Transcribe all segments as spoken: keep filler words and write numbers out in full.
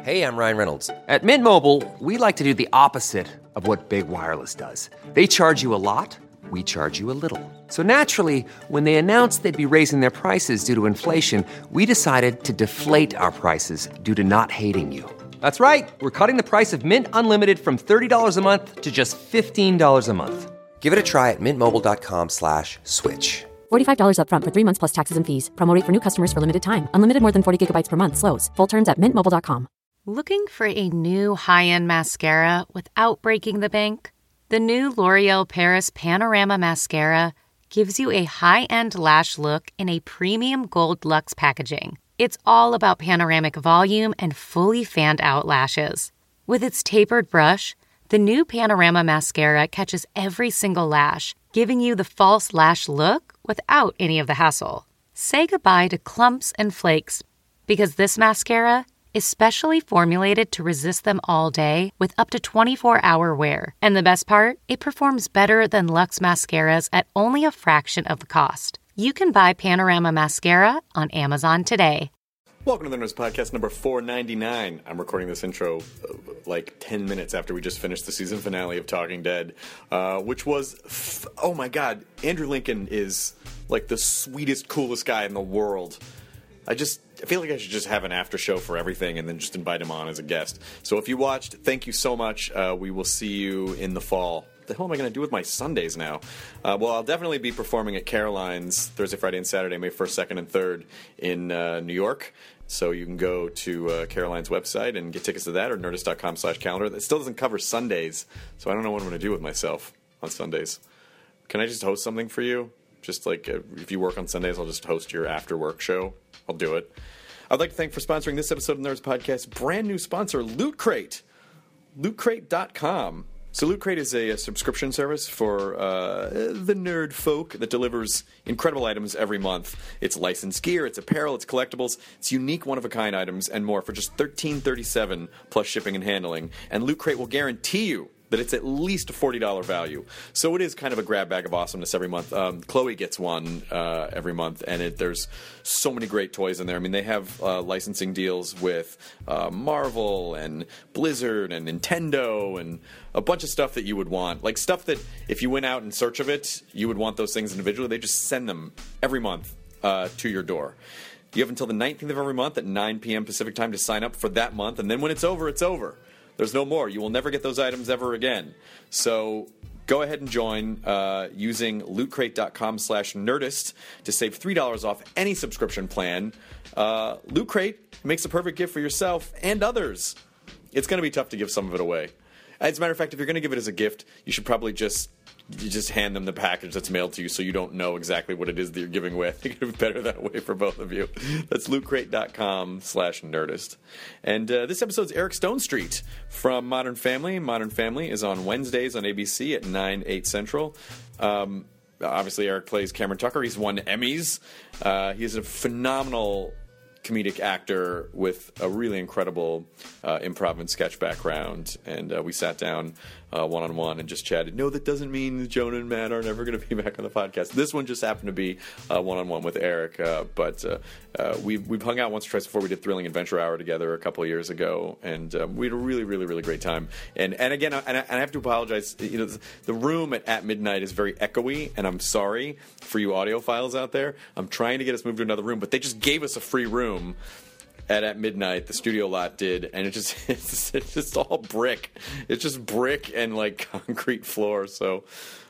Hey, I'm Ryan Reynolds. At Mint Mobile, we like to do the opposite of what Big Wireless does. They charge you a lot, we charge you a little. So naturally, when they announced they'd be raising their prices due to inflation, we decided to deflate our prices due to not hating you. That's right. We're cutting the price of Mint Unlimited from thirty dollars a month to just fifteen dollars a month. Give it a try at mintmobile.com slash switch. forty-five dollars up front for three months plus taxes and fees. Promo rate for new customers for limited time. Unlimited more than forty gigabytes per month. Slows full terms at mint mobile dot com. Looking for a new high-end mascara without breaking the bank? The new L'Oreal Paris Panorama Mascara gives you a high-end lash look in a premium gold luxe packaging. It's all about panoramic volume and fully fanned-out lashes. With its tapered brush, the new Panorama Mascara catches every single lash, giving you the false lash look without any of the hassle. Say goodbye to clumps and flakes, because this mascara is specially formulated to resist them all day with up to twenty-four hour wear. And the best part? It performs better than Luxe mascaras at only a fraction of the cost. You can buy Panorama Mascara on Amazon today. Welcome to the Nerds Podcast number four ninety-nine. I'm recording this intro uh, like ten minutes after we just finished the season finale of Talking Dead, uh, which was, f- oh my god, Andrew Lincoln is like the sweetest, coolest guy in the world. I just I feel like I should just have an after show for everything and then just invite him on as a guest. So if you watched, thank you so much. Uh, we will see you in the fall. What the hell am I going to do with my Sundays now? Uh, well, I'll definitely be performing at Caroline's Thursday, Friday, and Saturday, May first, second, and third in uh, New York. So you can go to uh, Caroline's website and get tickets to that, or nerdist.com slash calendar. That still doesn't cover Sundays, so I don't know what I'm going to do with myself on Sundays. Can I just host something for you? Just like uh, if you work on Sundays, I'll just host your after-work show. I'll do it. I'd like to thank for sponsoring this episode of the Nerds Podcast, brand new sponsor, Loot Crate. loot crate dot com. So Loot Crate is a, a subscription service for uh, the nerd folk that delivers incredible items every month. It's licensed gear, it's apparel, it's collectibles, it's unique one-of-a-kind items, and more for just thirteen thirty-seven plus shipping and handling. And Loot Crate will guarantee you that it's at least a forty dollars value. So it is kind of a grab bag of awesomeness every month. Um, Chloe gets one uh, every month, and it, there's so many great toys in there. I mean, they have uh, licensing deals with uh, Marvel and Blizzard and Nintendo and a bunch of stuff that you would want. Like stuff that if you went out in search of it, you would want those things individually. They just send them every month uh, to your door. You have until the nineteenth of every month at nine p.m. Pacific time to sign up for that month, and then when it's over, it's over. There's no more. You will never get those items ever again. So go ahead and join uh, using lootcrate.com slash nerdist to save three dollars off any subscription plan. Uh, Loot Crate makes a perfect gift for yourself and others. It's going to be tough to give some of it away. As a matter of fact, if you're going to give it as a gift, you should probably just you just hand them the package that's mailed to you so you don't know exactly what it is that you're giving away. I think it would be better that way for both of you. That's lootcrate.com slash nerdist. And uh, this episode's Eric Stone Street from Modern Family. Modern Family is on Wednesdays on A B C at nine, eight Central. Um, obviously, Eric plays Cameron Tucker. He's won Emmys. Uh, he's a phenomenal comedic actor with a really incredible uh, improv and sketch background, and uh, we sat down uh, one-on-one and just chatted. No, that doesn't mean Jonah and Matt are never going to be back on the podcast. This one just happened to be uh, one-on-one with Eric, uh, but uh, uh, we've, we've hung out once or twice before. We did Thrilling Adventure Hour together a couple of years ago, and um, we had a really, really, really great time. And and again, and I, and I have to apologize. You know, the room at, at midnight is very echoey, and I'm sorry for you audiophiles out there. I'm trying to get us moved to another room, but they just gave us a free room at at midnight. The studio lot did, and it just it's, it's just all brick. It's just brick and like concrete floor. So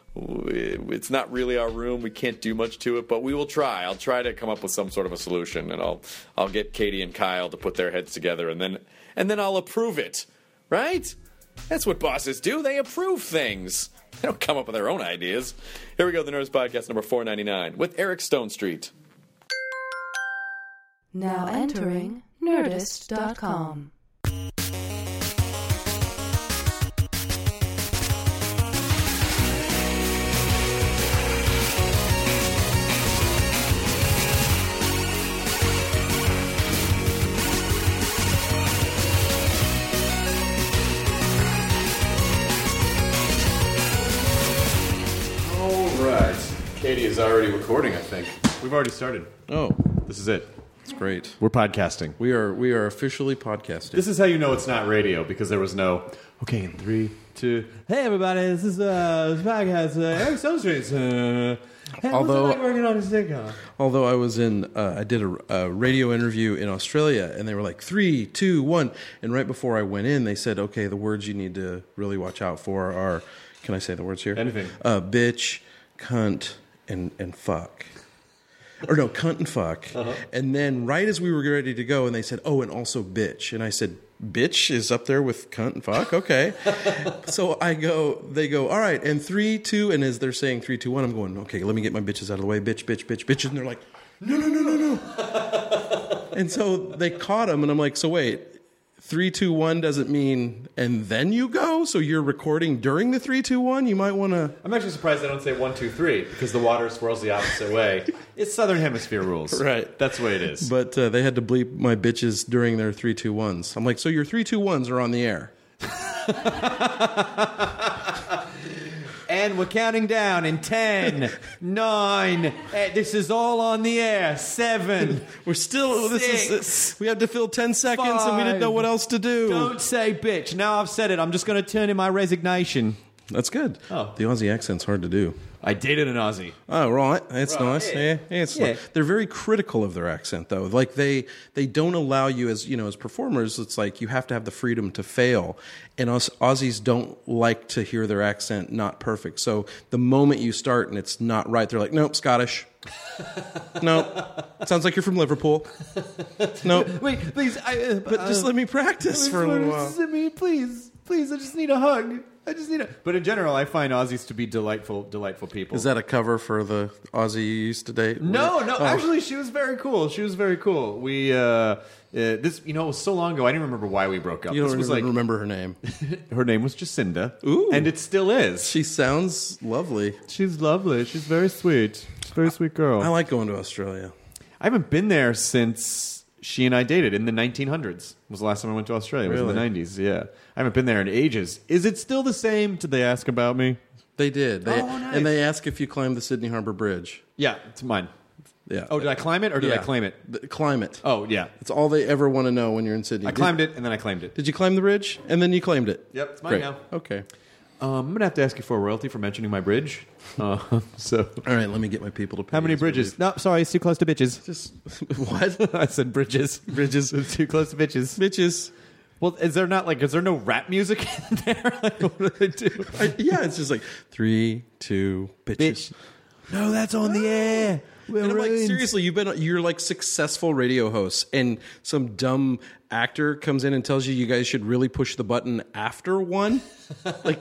it's not really our room. We can't do much to it, but we will try. I'll try to come up with some sort of a solution, and I'll I'll get Katie and Kyle to put their heads together, and then and then I'll approve it. Right? That's what bosses do. They approve things. They don't come up with their own ideas. Here we go. The Nerds Podcast number four ninety-nine with Eric Stone Street. Now entering nerdist dot com. All right. Katie is already recording, I think. We've already started. Oh. This is it. It's great. We're podcasting. We are we are officially podcasting. This is how you know it's not radio, because there was no, okay, in three, two, hey everybody, this is uh, this podcast, uh, Eric Stonestreet's, uh, hey, Although- what's it like working on his sitcom? Although I was in, uh, I did a, a radio interview in Australia, and they were like, three, two, one. And right before I went in, they said, okay, the words you need to really watch out for are, can I say the words here? Anything. Uh, bitch, cunt, and, and fuck. Or no, cunt and fuck. Uh-huh. And then right as we were ready to go, and they said, oh, and also bitch. And I said, bitch is up there with cunt and fuck? Okay. So I go, they go, all right, and three, two, and as they're saying three, two, one, I'm going, okay, let me get my bitches out of the way. Bitch, bitch, bitch, bitch. And they're like, no, no, no, no, no. And so they caught him, and I'm like, so wait, three, two, one doesn't mean, and then you go? So you're recording during the three, two, one? You might want to... I'm actually surprised they don't say one, two, three, because the water swirls the opposite way. It's Southern Hemisphere rules. Right. That's the way it is. But uh, they had to bleep my bitches during their three, two, ones. I'm like, so your three, two, ones are on the air. And we're counting down in ten, nine, eight, this is all on the air, seven. We're still... This is, Six, we had to fill ten seconds, and we didn't know what else to do. Don't say bitch. Now I've said it. I'm just going to turn in my resignation. That's good. Oh. The Aussie accent's hard to do. I dated an Aussie. Oh, right. That's Right, nice. yeah. Yeah, yeah, it's Yeah. like- they're very critical of their accent, though. Like they they don't allow you as you know as performers. It's like you have to have the freedom to fail, and us Aussies don't like to hear their accent not perfect. So the moment you start and it's not right, they're like, nope, Scottish. Nope, sounds like you're from Liverpool. Nope. Wait, please. I, uh, But just let me practice for a little while. Me, please, please. I just need a hug. I just need a. But in general, I find Aussies to be delightful, delightful people. Is that a cover for the Aussie you used to date? No, no. Oh. Actually, she was very cool. She was very cool. We uh, uh, this, you know, it was so long ago. I didn't remember why we broke up. You don't this was even like remember her name. her name was Jacinda. Ooh. And it still is. She sounds lovely. She's lovely. She's very sweet. She's a very sweet girl. I like going to Australia. I haven't been there since she and I dated in the nineteen hundreds. Was the last time I went to Australia. It was in the Really? nineties. Yeah, I haven't been there in ages. Is it still the same? Did they ask about me? They did. They, Oh, nice. And they ask if you climbed the Sydney Harbour Bridge. Yeah, it's mine. Yeah. Oh, did I climb it or did Yeah. I claim it? The, climb it. Oh, yeah. That's all they ever want to know when you're in Sydney. I climbed it and then I claimed it. Did you climb the bridge? And then you claimed it? Yep, it's mine Great. now. Okay. Um, I'm gonna have to ask you for a royalty for mentioning my bridge. Uh, so, All right, let me get my people to pay. how many as we bridges? leave. No, sorry, it's too close to bitches. Just, what? I said bridges. Bridges. It's too close to bitches. Bitches. Well, is there not like? Is there no rap music in there? Like, what do they do? I, yeah, it's just like three, two, bitches. Bitch. No, that's on the air. We're And I'm like, ruined. seriously, you've been you're like successful radio hosts, and some dumb actor comes in and tells you you guys should really push the button after one. Like,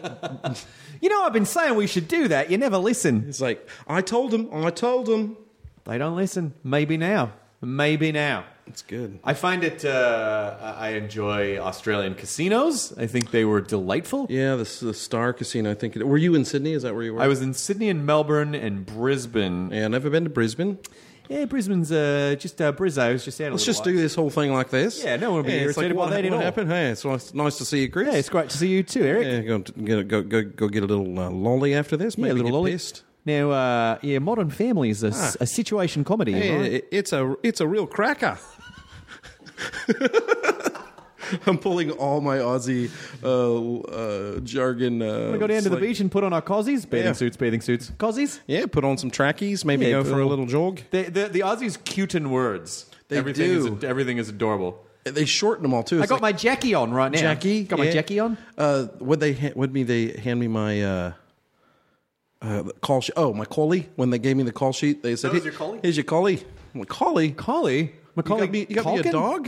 You know, I've been saying we should do that. You never listen. it's like I told him, I told him. They don't listen. Maybe now. Maybe now. It's good. I find it. Uh, I enjoy Australian casinos. I think they were delightful. Yeah, the, the Star Casino. I think. It, were you in Sydney? Is that where you were? I was in Sydney and Melbourne and Brisbane. Yeah, never been to Brisbane. Yeah, Brisbane's uh, just uh, Brizzo. I was just out a Let's little just while. do this whole thing like this. Yeah, no one will be it's irritated what, while they did what all. happened. Hey, it's nice, nice to see you, Chris. Yeah, it's great to see you too, Eric. Yeah, go get a, go go go get a little uh, lolly after this. Yeah, Maybe a little get lolly. pissed. Now, uh, yeah, Modern Family is a, s- a situation comedy. Hey, right? it- it's a it's a real cracker. I'm pulling all my Aussie uh, uh, jargon. Uh, We go down to the like- beach and put on our cozies, bathing Yeah. suits, bathing suits, cozies. Yeah, put on some trackies. Maybe Yeah, go put for a a- little jog. The, the, the Aussies cute in words. They everything do. Is, everything is adorable. They shorten them all too. I It's got like, my Jackie on right now. Jackie. Got my yeah. Jackie on. Uh, would they ha- would me they hand me my uh, uh, call sheet? Oh, my collie. When they gave me the call sheet, they said, That was "Here- your collie? Here's your collie." I'm like, collie. Collie. You got me, you got me a dog?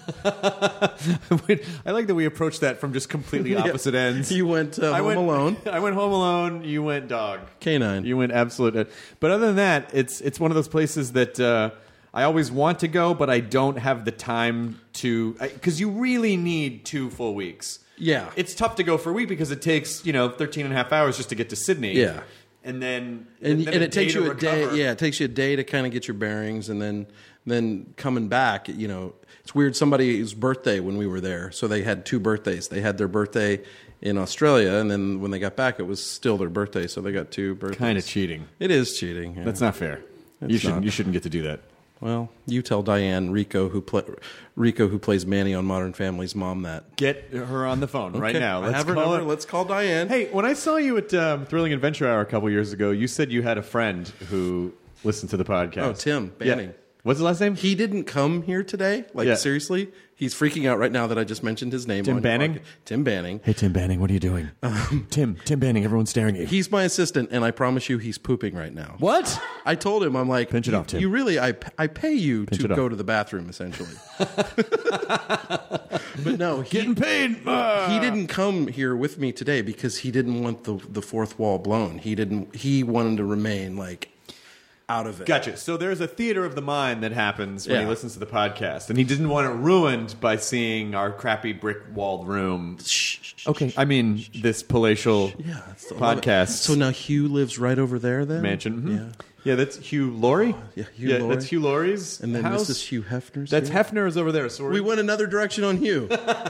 I like that we approached that from just completely opposite ends. You went uh, I Home went, Alone. I went Home Alone. You went dog. Canine. You went absolute. But other than that, it's it's one of those places that uh, I always want to go, but I don't have the time to, because you really need two full weeks. Yeah. It's tough to go for a week because it takes, you know, thirteen and a half hours just to get to Sydney. Yeah. And then and, then and a it takes day you to a day. recover. Yeah, it takes you a day to kind of get your bearings, and then then coming back. You know, it's weird. Somebody's birthday when we were there, so they had two birthdays. They had their birthday in Australia, and then when they got back, it was still their birthday, so they got two birthdays. Kind of cheating. It is cheating. Yeah. That's not fair. It's you shouldn't. not. You shouldn't get to do that. Well, you tell Diane Rico who play, Rico who plays Manny on Modern Family's mom that. Get her on the phone right Okay, now. I Let's have her call number. her. Let's call Diane. Hey, when I saw you at um, Thrilling Adventure Hour a couple years ago, you said you had a friend who listened to the podcast. Oh, Tim Yeah. Banning. What's the last name? He didn't come here today. Like, Yeah. seriously? He's freaking out right now that I just mentioned his name. Tim on your Banning? podcast. Tim Banning. Hey, Tim Banning, what are you doing? Tim, Tim Banning, everyone's staring at you. He's my assistant, and I promise you he's pooping right now. What? I told him, I'm like, Pinch it you, off, Tim. you really, I, I pay you Pinch to it off. go to the bathroom, essentially. But no, he, Getting paid. Ah. he didn't come here with me today because he didn't want the the fourth wall blown. He didn't. He wanted to remain like out of it. Gotcha. So there's a theater of the mind that happens when he Yeah. listens to the podcast, and he didn't want it ruined by seeing our crappy brick-walled room. Okay. I mean, this palatial Yeah, that's the- I love it. podcast So now Hugh lives right over there, then mansion. Mhm. Yeah, Yeah, that's Hugh Laurie. Yeah, Hugh Laurie. That's Hugh Laurie's and then house. this is Hugh Hefner's. That's here. Hefner's over there. So we're, We went another direction on Hugh.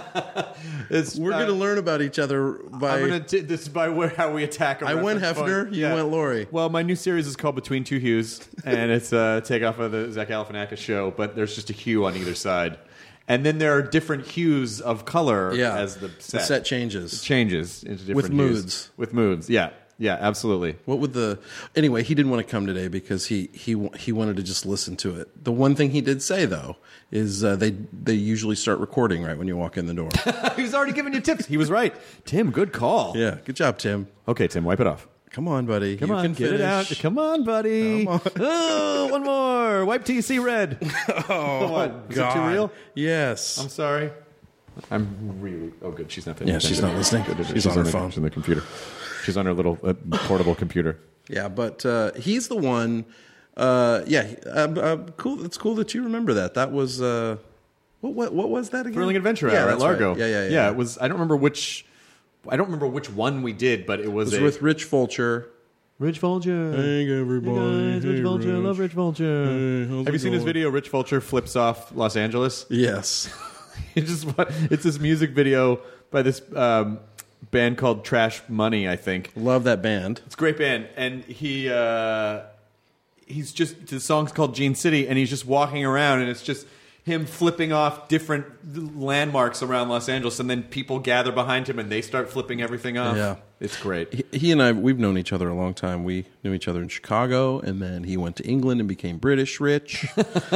it's, We're uh, going to learn about each other by. I'm gonna t- this is by where how we attack. A I went reference Hefner, point. you went Laurie. Well, my new series is called Between Two Hues, and it's a takeoff of the Zach Galifianakis show. But there's just a hue on either side, and then there are different hues of color yeah, as the set, the set changes. changes into different With hues. moods. With moods, yeah, yeah, absolutely. What would the anyway? He didn't want to come today because he he wa- he wanted to just listen to it. The one thing he did say though is uh, they they usually start recording right when you walk in the door. He was already giving you tips. He was right, Tim. Good call. Yeah, good job, Tim. Okay, Tim, wipe it off. Come on, buddy. Come you on, can get it out. finish. Come on, buddy. Come on. Oh, one more. Wipe T C red. Oh, What? Is it too God. real? Yes. I'm sorry. I'm really. Oh, good. She's not. paying Yeah, she's attention. not listening. Good, good, good. She's on her the, phone. She's on the computer. She's on her little uh, portable computer. Yeah, but uh, he's the one. Uh, yeah, he- uh, uh, cool. It's cool that you remember that. That was uh, what, what what was that again? Thrilling Adventure yeah, Hour at that's Largo. right. Yeah, yeah, yeah, yeah. It was. I don't remember which. I don't remember which one we did, but it was, It was a, with Rich Fulcher. Rich Vulture. Hey, everybody. Hey guys, Rich Hey, Vulture. I Rich. love Rich Vulture. Hey, how's Have you it seen his going? video? Rich Vulture flips off Los Angeles. Yes. It's just it's this music video by this um, band called Trash Money, I think. Love that band. It's a great band, and he uh, he's just the song's called Gene City, and he's just walking around, and it's just him flipping off different landmarks around Los Angeles, and then people gather behind him, and they start flipping everything off. Yeah. It's great. He, he and I, we've known each other a long time. We knew each other in Chicago, and then he went to England and became British rich.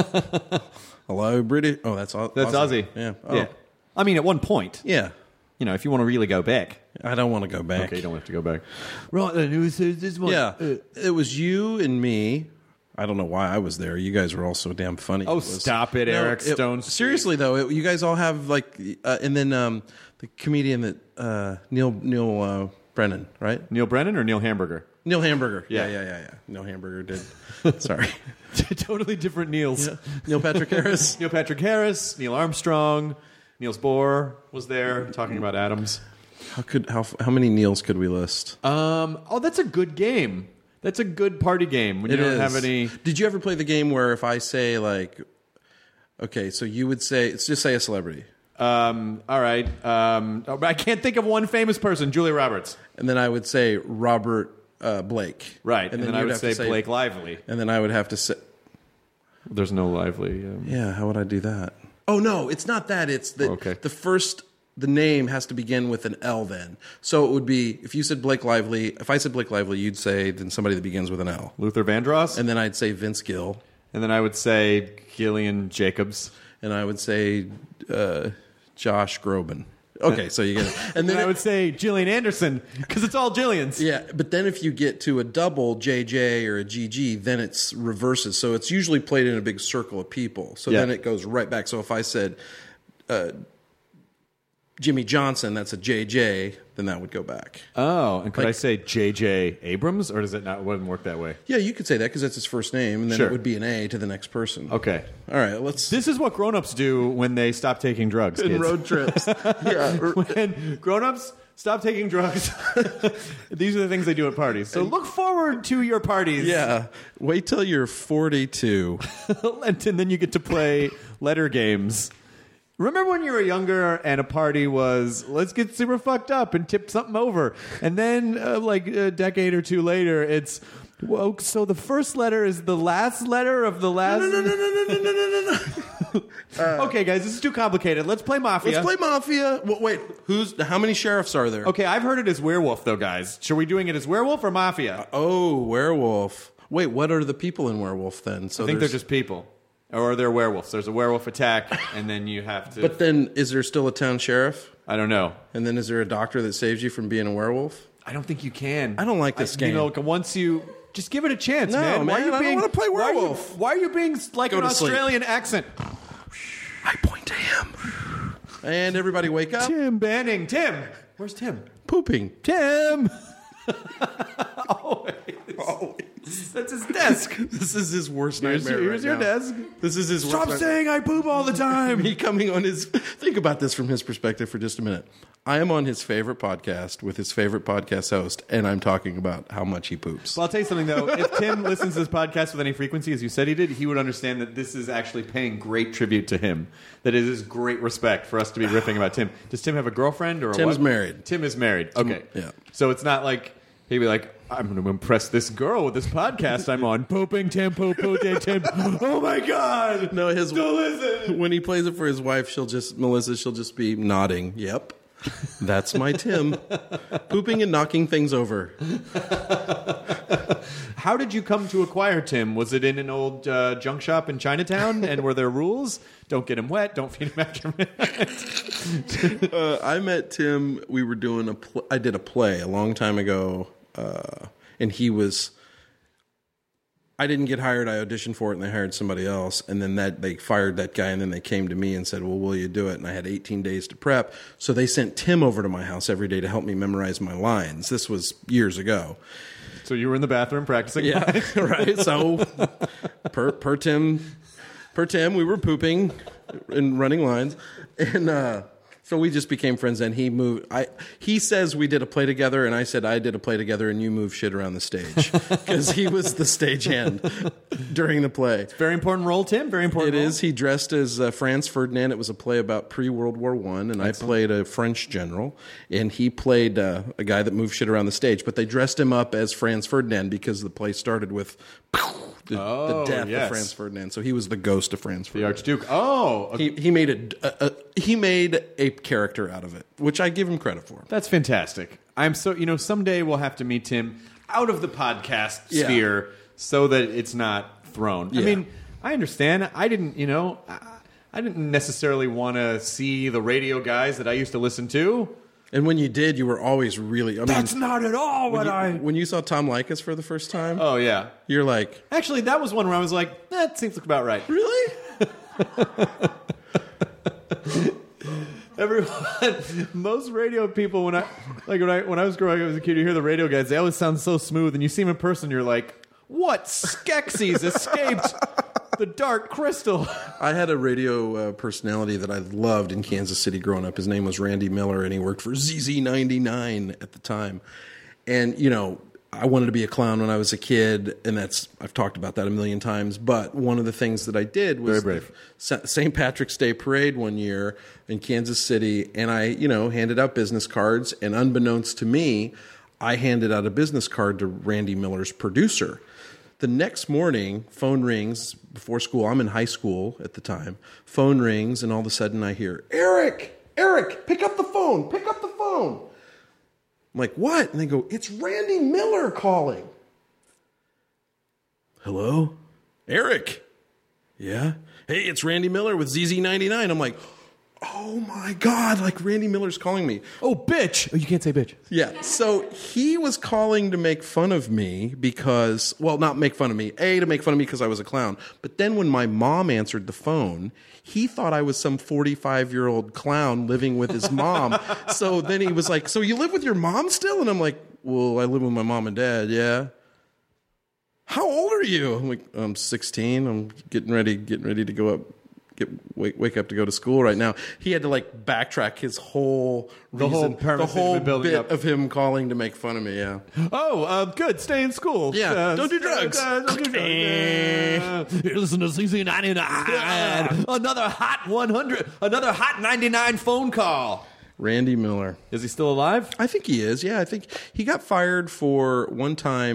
Hello, British. Oh, that's Au- That's Ozzy. Yeah. Oh. yeah. I mean, at one point, Yeah. you know, if you want to really go back. I don't want to go back. Okay, you don't have to go back. Right, then it was this one. Yeah. Uh, It was you and me. I don't know why I was there. You guys were all so damn funny. Oh, It was- stop it, Eric it- Stone. Seriously though, it, you guys all have like, uh, and then um, the comedian that uh, Neil Neil uh, Brennan, right? Neil Brennan or Neil Hamburger? Neil Hamburger. Yeah. Yeah, yeah, yeah, yeah. Neil Hamburger did. Sorry. Totally different Neils. Yeah. Neil Patrick Harris. Neil Patrick Harris, Neil Armstrong, Niels Bohr was there talking about atoms. How could how how many Neils could we list? Um, oh, that's a good game. That's a good party game when you It don't is. have any. Did you ever play the game where if I say like, okay, so you would say, let's just say a celebrity, Um, all right. Um, oh, I can't think of one famous person. Julia Roberts. and then I would say Robert uh, Blake, Right. And, then, I you'd would have to say, Blake Lively. and then I would have to say, There's no Lively. Um, yeah, how would I do that? Oh no, it's not that. It's the Okay. the first. The name has to begin with an L then. So it would be, if you said Blake Lively, if I said Blake Lively, you'd say then somebody that begins with an L. Luther Vandross. And then I'd say Vince Gill. And then I would say Gillian Jacobs. And I would say uh, Josh Groban. Okay, so you get it. And And then I it- would say Gillian Anderson because it's all Gillians. yeah, but then if you get to a double J J or a G G, then it's reverses. So it's usually played in a big circle of people. So Yeah. then it goes right back. So if I said uh, Jimmy Johnson, that's a J J, then that would go back. Oh, and could Like- I say J J Abrams, or does it not? Wouldn't work that way? Yeah, you could say that because that's his first name, and then Sure. it would be an A to the next person. Okay. All right, let's. This is what grown-ups do when they stop taking drugs. in kids. road trips. yeah. or- When grown-ups stop taking drugs, these are the things they do at parties. So look forward to your parties. Yeah. Wait till you're forty-two. and then you get to play letter games. Remember when you were younger and a party was, let's get super fucked up and tip something over. And then uh, like a decade or two later, it's, Well, so the first letter is the last letter of the last. No, no, no, no, no, no, no, no, no. Uh, okay, guys, this is too complicated. Let's play Mafia. Let's play Mafia. Well, wait, who's? How many sheriffs are there? Okay, I've heard it as werewolf, though, guys. Should we doing it as werewolf or Mafia? Oh, werewolf. Wait, what are the people in werewolf then? So I think there's- they're just people. Or they're werewolves. There's a werewolf attack, and then you have to... But then, is there still a town sheriff? I don't know. And then is there a doctor that saves you from being a werewolf? I don't think you can. I don't like this I, game. You know, once you... Just give it a chance, No, man. Why man, are you I don't being, wanna play why are you- werewolf. Why are you being like Go an to sleep. Australian accent? I point to him. And everybody wake up. Tim Banning. Tim. Where's Tim? Pooping. Tim. Always. Always. That's his desk. This is his worst Here's, nightmare. here's right your now. desk. This is his Stop worst saying I poop all the time. Me coming on his. Think about this from his perspective for just a minute. I am on his favorite podcast with his favorite podcast host, and I'm talking about how much he poops. Well, I'll tell you something, though. If Tim listens to this podcast with any frequency, as you said he did, he would understand that this is actually paying great tribute to him. That it is great respect for us to be riffing about Tim. Does Tim have a girlfriend or a Tim's what? married. Tim is married. Okay. yeah. So it's not like he'd be like, I'm going to impress this girl with this podcast I'm on. Pooping Tim, poop, poop, Tim, Tim. Oh, my God. No, his Don't listen. when he plays it for his wife, she'll just Melissa. She'll just be nodding. Yep, that's my Tim, pooping and knocking things over. How did you come to acquire Tim? Was it in an old uh, junk shop in Chinatown? And were there rules? Don't get him wet. Don't feed him after midnight. Uh, I met Tim. We were doing a. Pl- I did a play a long time ago, uh, and he was. I didn't get hired. I auditioned for it, and they hired somebody else. And then that they fired that guy, and then they came to me and said, "Well, will you do it?" And I had eighteen days to prep, so they sent Tim over to my house every day to help me memorize my lines. This was years ago. So you were in the bathroom practicing? Yeah, right. So per per Tim, per Tim, we were pooping and running lines, and uh, so we just became friends. And he moved. I he says we did a play together, and I said I did a play together, and you moved shit around the stage because he was the stagehand during the play. Very important role, Tim. Very important It role. is. He dressed as uh, Franz Ferdinand. It was a play about pre-World War One, and Excellent. I played a French general, and he played uh, a guy that moved shit around the stage. But they dressed him up as Franz Ferdinand because the play started with the, Oh, the death yes. of Franz Ferdinand. So he was the ghost of Franz The Ferdinand. Archduke. Oh, He he made a, a, a he made a character out of it, which I give him credit for. that's fantastic. I'm so you know someday we'll have to meet Tim out of the podcast Yeah. sphere so that it's not thrown. I Yeah. mean, I understand. I didn't, you know, I, I didn't necessarily want to see the radio guys that I used to listen to. And when you did, you were always really. I mean, That's not at all when what you, I. when you saw Tom Likas for the first time, Oh yeah. you're like, Actually, that was one where I was like, that seems like about right. really? Everyone, most radio people, when I like when I when I was growing up as a kid, you hear the radio guys. They always sound so smooth, and you see them in person, you're like, "What Skeksis escaped the Dark Crystal?" I had a radio uh, personality that I loved in Kansas City growing up. His name was Randy Miller, and he worked for Z Z ninety-nine at the time. And, you know, I wanted to be a clown when I was a kid, and that's I've talked about that a million times. But one of the things that I did was Very brave. the Saint Patrick's Day parade one year in Kansas City, and I, you know, handed out business cards, and unbeknownst to me, I handed out a business card to Randy Miller's producer. The next morning, phone rings before school. I'm in high school at the time. Phone rings, and all of a sudden I hear, Eric, Eric, pick up the phone, pick up the phone. I'm like, what? And they go, it's Randy Miller calling. Hello? Eric? Yeah? Hey, it's Randy Miller with Z Z ninety-nine. I'm like, oh my God, like Randy Miller's calling me. Oh, bitch! Oh, you can't say bitch. Yeah, so he was calling to make fun of me because, well, not make fun of me, A, to make fun of me because I was a clown. But then when my mom answered the phone, he thought I was some forty-five-year-old clown living with his mom. So then he was like, so you live with your mom still? And I'm like, well, I live with my mom and dad, yeah. How old are you? I'm like, I'm sixteen. I'm getting ready, getting ready to go up. Get, wake, wake up to go to school right now. He had to like backtrack his whole The reason, whole the premise that whole he'd been building bit up. of him calling to make fun of me. Yeah, Oh, uh, good. Stay in school. Yeah, Uh, don't do stay- drugs. uh, don't do drugs. Uh, you listen to Z Z ninety-nine. Another hot one hundred. Another hot ninety-nine phone call. Randy Miller. Is he still alive? I think he is. Yeah, I think he got fired for one time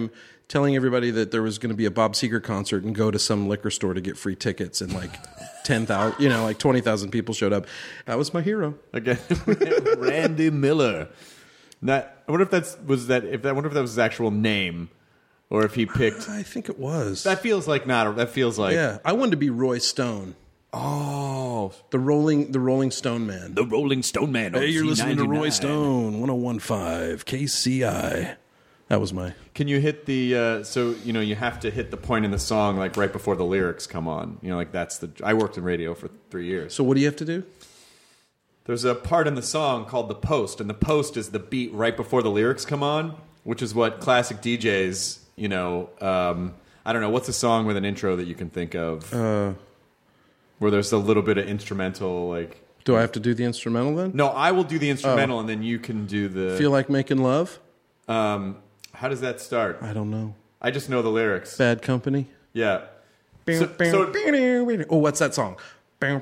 telling everybody that there was going to be a Bob Seger concert and go to some liquor store to get free tickets, and like ten thousand, you know, like twenty thousand people showed up. That was my hero. Again, Randy Miller. Not, I wonder if that's was that if that I wonder if that was his actual name, or if he picked. I think it was. That feels like not. That feels like yeah. I wanted to be Roy Stone. Oh, the Rolling the Rolling Stone Man. The Rolling Stone Man. Hey, you're Z listening to ninety-nine. Roy Stone, one oh one point five K C I. That was my. Can you hit the? Uh, so you know you have to hit the point in the song like right before the lyrics come on. You know, like that's the. I worked in radio for three years. So what do you have to do? There's a part in the song called the post, and the post is the beat right before the lyrics come on, which is what classic D Js. You know, um, I don't know what's a song with an intro that you can think of. Uh, Where there's a little bit of instrumental, like... Do I have to do the instrumental then? No, I will do the instrumental, oh. and then you can do the... Feel Like Making Love? Um, how does that start? I don't know. I just know the lyrics. Bad Company? Yeah. So, so, oh, what's that song? Uh,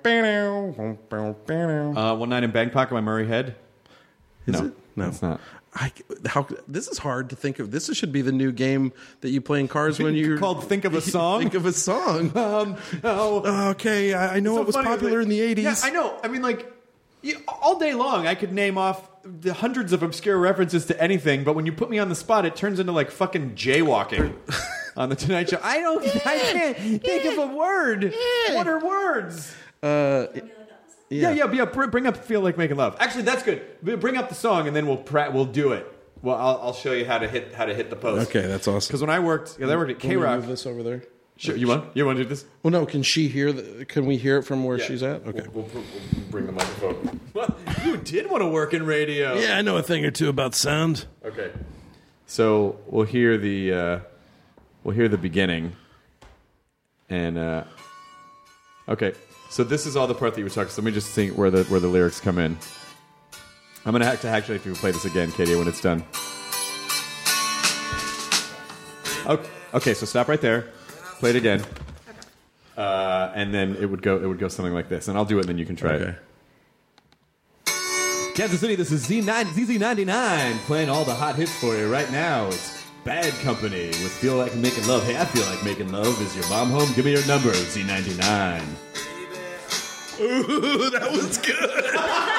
One Night in Bangkok by Murray Head? Is no, it? No. It's not. I, how, this is hard to think of. This should be the new game that you play in cars when you're called Think of a Song. Think of a song. Um, oh, okay, I, I know so it was funny, popular like, in the eighties. Yeah, I know. I mean, like you, all day long, I could name off the hundreds of obscure references to anything, but when you put me on the spot, it turns into like fucking jaywalking on the Tonight Show. I don't. I can't think of a word. What are words? Uh. Yeah, yeah, yeah. yeah bring up "Feel Like Making Love." Actually, that's good. Bring up the song, and then we'll pra- we'll do it. Well, I'll, I'll show you how to hit how to hit the post. Okay, that's awesome. Because when I worked, yeah, I worked at K Rock. Move this over there. Sure, you want you want to do this? Well, no. Can she hear? The, can we hear it from where yeah. she's at? Okay, we'll, we'll, we'll bring the microphone. Well, you did want to work in radio. Yeah, I know a thing or two about sound. Okay, so we'll hear the uh, we'll hear the beginning, and uh, okay. So this is all the part that you were talking. So let me just think where the where the lyrics come in. I'm gonna have to actually have to play this again, Katie, when it's done. Okay, okay. So stop right there. Play it again. Uh, and then it would go. It would go something like this. And I'll do it, and then you can try okay. it. Kansas City. This is Z Z ninety-nine playing all the hot hits for you right now. It's Bad Company with "Feel Like Making Love." Hey, I feel like making love. Is your mom home? Give me your number. Z ninety-nine. Ooh, that was good.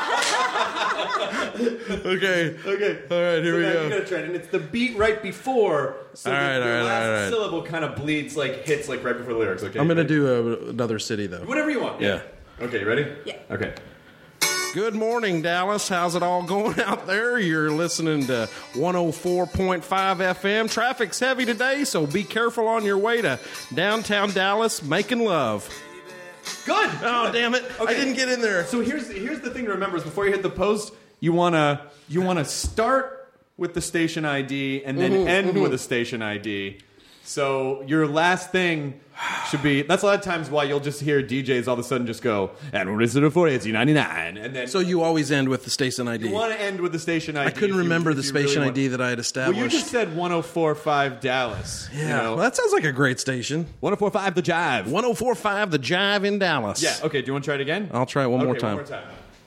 okay. Okay. All right, here so we now go. You gotta try it, and it's the beat right before. So all the, right, the all right, last all right. syllable kind of bleeds, like hits, like right before the lyrics. Okay. I'm gonna do a, another city though. Whatever you want. Yeah. yeah. Okay. You ready? Yeah. Okay. Good morning, Dallas. How's it all going out there? You're listening to one oh four point five F M. Traffic's heavy today, so be careful on your way to downtown Dallas making love. Good. Oh, Good. damn it. Okay. I didn't get in there. So here's here's the thing to remember is before you hit the post, you wanna you wanna start with the station I D and then mm-hmm, end mm-hmm. with a station I D. So your last thing should be. That's a lot of times why you'll just hear D Js all of a sudden just go, and we're listening for it, Z ninety-nine, and then. So you always end with the station I D. You want to end with the station I D. I couldn't you, remember the station really I D that I had established. Well, you just said one oh four point five Dallas. Yeah, you know? well, that sounds like a great station. one oh four point five The Jive. one oh four point five The Jive in Dallas. Yeah, okay, do you want to try it again? I'll try it one okay, more time. one more time.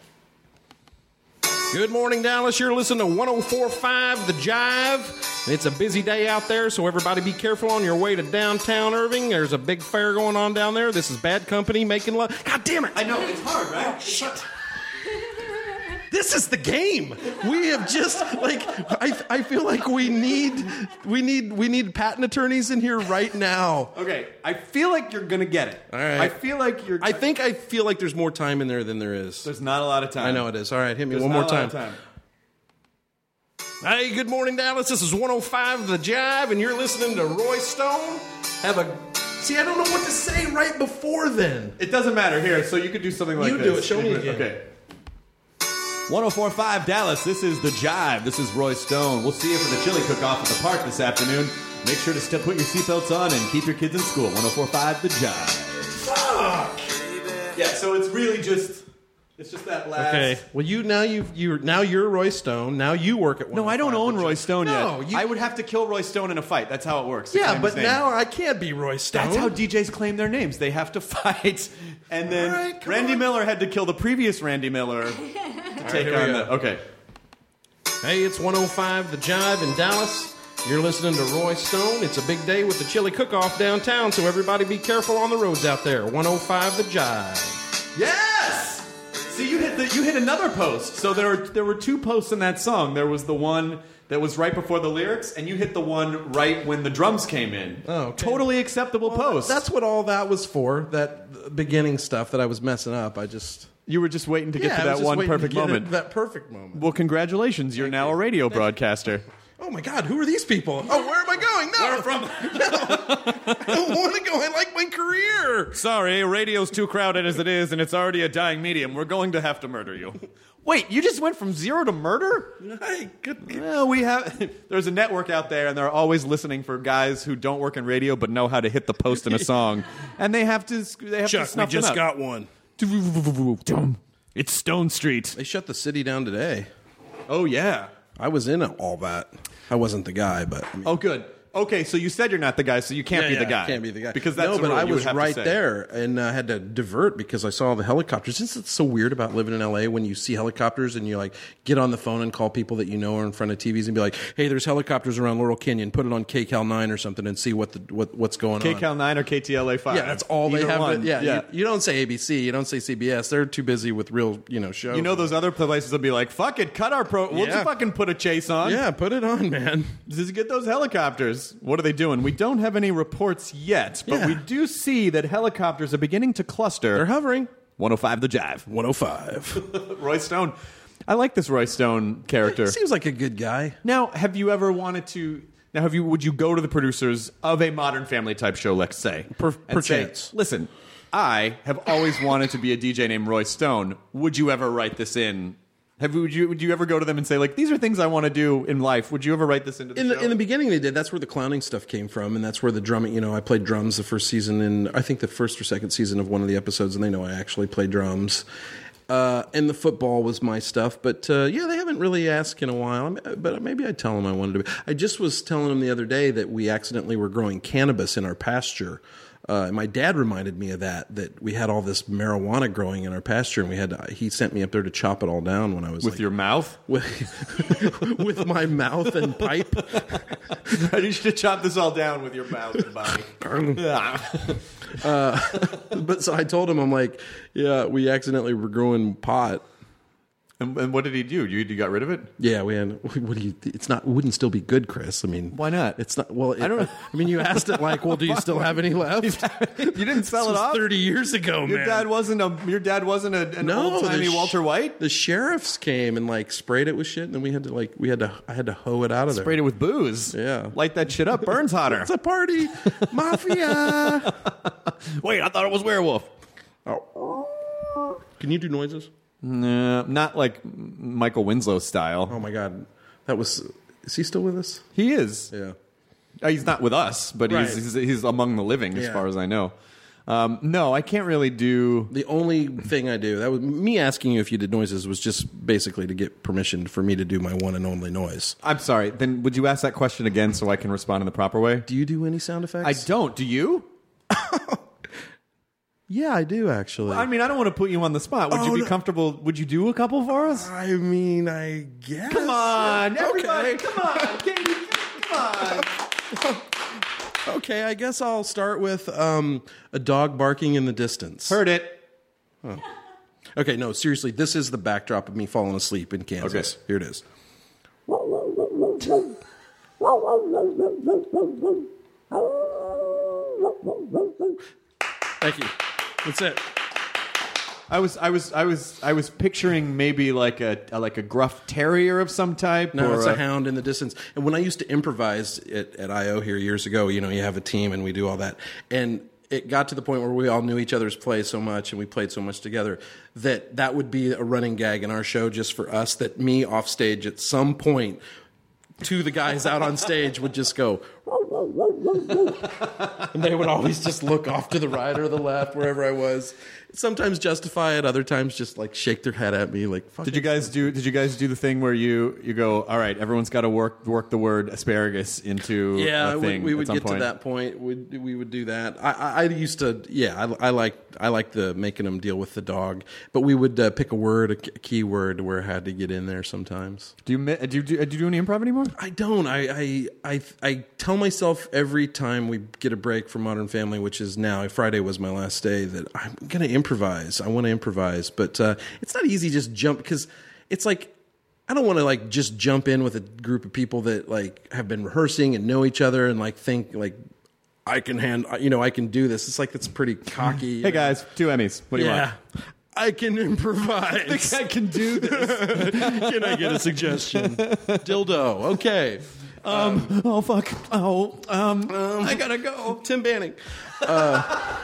Good morning, Dallas. You're listening to one oh four point five The Jive. It's a busy day out there, so everybody be careful on your way to downtown Irving. There's a big fair going on down there. This is Bad Company making love. God damn it. I know, it's hard, right? Oh, shit. This is the game. We have just like I I feel like we need we need we need patent attorneys in here right now. Okay, I feel like you're gonna get it. All right. I feel like you're. I think I feel like there's more time in there than there is. There's not a lot of time. I know it is. All right, hit me There's one not more a lot time. of time. Hey, good morning, Dallas. This is one oh five The Jive, and you're listening to Roy Stone. Have a see. I don't know what to say right before then. It doesn't matter here. So you could do something like You this. do it. Show me again. Okay. one oh four point five Dallas. This is The Jive. This is Roy Stone. We'll see you for the chili cook-off at the park this afternoon. Make sure to st- put your seatbelts on and keep your kids in school. one oh four point five The Jive. Fuck. Yeah. So it's really just. It's just that last. Okay. Well, you now you you now you're Roy Stone. Now you work at one. No, I don't own Roy Stone no, yet. You... I would have to kill Roy Stone in a fight. That's how it works. to Yeah, claim but his name. now I can't be Roy Stone. That's how D Js claim their names. They have to fight. And then right, Randy on. Miller had to kill the previous Randy Miller to take here we on go. the. Okay. Hey, it's one oh five The Jive in Dallas. You're listening to Roy Stone. It's a big day with the chili cook-off downtown, so everybody be careful on the roads out there. one oh five The Jive. Yes! See, you hit the, you hit another post. So there were there were two posts in that song. There was the one that was right before the lyrics, and you hit the one right when the drums came in. Oh, okay. Totally acceptable Well, post. That's what all that was for, that beginning stuff that I was messing up. I just... You were just waiting to get yeah, to I was that just one waiting to perfect get it- moment. That perfect moment. Well, congratulations. You're now a radio broadcaster. Oh my God, who are these people? Oh, where am I going? No, where from? No, I don't want to go. I like my career. Sorry, radio's too crowded as it is, and it's already a dying medium. We're going to have to murder you. Wait, you just went from zero to murder? Hey, good. Well, we have. There's a network out there, and they're always listening for guys who don't work in radio but know how to hit the post in a song, and they have to. They have to Chuck, we snuff them just up. got one. It's Stone Street. They shut the city down today. Oh yeah. I was in all that. I wasn't the guy, but I mean, Oh good. Okay, so you said you're not the guy, so you can't yeah, be yeah, the guy. Can't be the guy because that's no. a But rule I you would was have to right say. there, and I uh, had to divert because I saw the helicopters. Isn't it so weird about living in L A when you see helicopters and you like get on the phone and call people that you know are in front of T Vs and be like, "Hey, there's helicopters around Laurel Canyon. Put it on K Cal nine or something and see what the what, what's going K on." Cal nine or K T L A five. Yeah, that's all they Either have. one. To, yeah, yeah. You, you don't say A B C. You don't say C B S. They're too busy with real, you know, shows. You know those other places will be like, "Fuck it, cut our pro. We'll Yeah. just fucking put a chase on." Yeah, put it on, man. Just get those helicopters. What are they doing? We don't have any reports yet, but Yeah. we do see that helicopters are beginning to cluster. They're hovering. one oh five The Jive. one oh five. Roy Stone. I like this Roy Stone character. Seems like a good guy. Now, have you ever wanted to? Now, have you? Would you go to the producers of a Modern Family type show, let's say, Per- and say, perchance. "Listen, I have always wanted to be a D J named Roy Stone. Would you ever write this in?" Have would you would you ever go to them and say, like, these are things I want to do in life? Would you ever write this into the In show? the, in the beginning, they did. That's where the clowning stuff came from, and that's where the drumming. You know, I played drums the first season, in I think the first or second season of one of the episodes, and they know I actually play drums. Uh, and the football was my stuff, but uh, yeah, they haven't really asked in a while. I mean, but maybe I'd tell them I wanted to be. I just was telling them the other day that we accidentally were growing cannabis in our pasture. Uh, and my dad reminded me of that, that we had all this marijuana growing in our pasture, and we had to, he sent me up there to chop it all down when I was with like, your mouth? with, with my mouth and pipe. You should chop this all down with your mouth and body. uh, but so I told him, I'm like, yeah, we accidentally were growing pot. And, and what did he do? You, you got rid of it? Yeah, we had. What do you? It's not. It wouldn't still be good, Chris. I mean, Why not? It's not. Well, it, I don't know. I mean, you asked it like, well, do you still have any left? You didn't sell This it was off? thirty years ago, Your man. dad wasn't a your dad wasn't a, an no, old timey the sh- Walter White? The sheriffs came and like sprayed it with shit, and then we had to like we had to I had to hoe it out of there. Sprayed it with booze. Yeah. Light that shit up. Burns hotter. It's a party, mafia. Wait, I thought it was werewolf. Oh. Can you do noises? No, not like Michael Winslow style. Oh my god, that was. Is he still with us? He is. Yeah. Uh, he's not with us, but Right. he's, he's he's among the living, as Yeah. far as I know. Um, no, I can't really do. The only thing I do, that was me asking you if you did noises, was just basically to get permission for me to do my one and only noise. I'm sorry. Then would you ask that question again so I can respond in the proper way? Do you do any sound effects? I don't. Do you? Yeah, I do actually. I mean, I don't want to put you on the spot. Would Oh, you be no. comfortable? Would you do a couple for us? I mean, I guess. Come on, everybody! Okay. Come on, Katie! Come on! Okay, I guess I'll start with um, a dog barking in the distance. Heard it. Okay, no, seriously, this is the backdrop of me falling asleep in Kansas. Okay. Here it is. Thank you. That's it. I was, I was, I was, I was picturing maybe like a, a like a gruff terrier of some type. No, or it's a hound in the distance. And when I used to improvise at, at I O here years ago, you know, you have a team and we do all that. And it got to the point where we all knew each other's play so much and we played so much together that that would be a running gag in our show just for us, that me off stage at some point to the guys out on stage would just go, and they would always just look off to the right or the left, wherever I was. Sometimes justify it, other times just like shake their head at me. Like, fuck Did you guys do? Did you guys do the thing where you you go, all right, everyone's got to work work the word asparagus into yeah, a thing we, we at would some get point? to that point. We we would do that. I, I, I used to, yeah, I, I like I like the making them deal with the dog, but we would uh, pick a word, a key word, where it had to get in there sometimes. Do you mi- do you do, do you do any improv anymore? I don't. I, I I I tell myself every time we get a break from Modern Family, which is now Friday was my last day, that I'm going to improvise. I want to improvise, but uh, it's not easy. Just jump because it's like. I don't want to like just jump in with a group of people that like have been rehearsing and know each other and like think like I can hand you know I can do this. It's like it's pretty cocky. Hey guys, two Emmys. What do you yeah. want? I can improvise. I think I can do this. Can I get a suggestion? Dildo. Okay. Um, um, oh fuck. Oh, um, um, I gotta go. Tim Banning. Uh,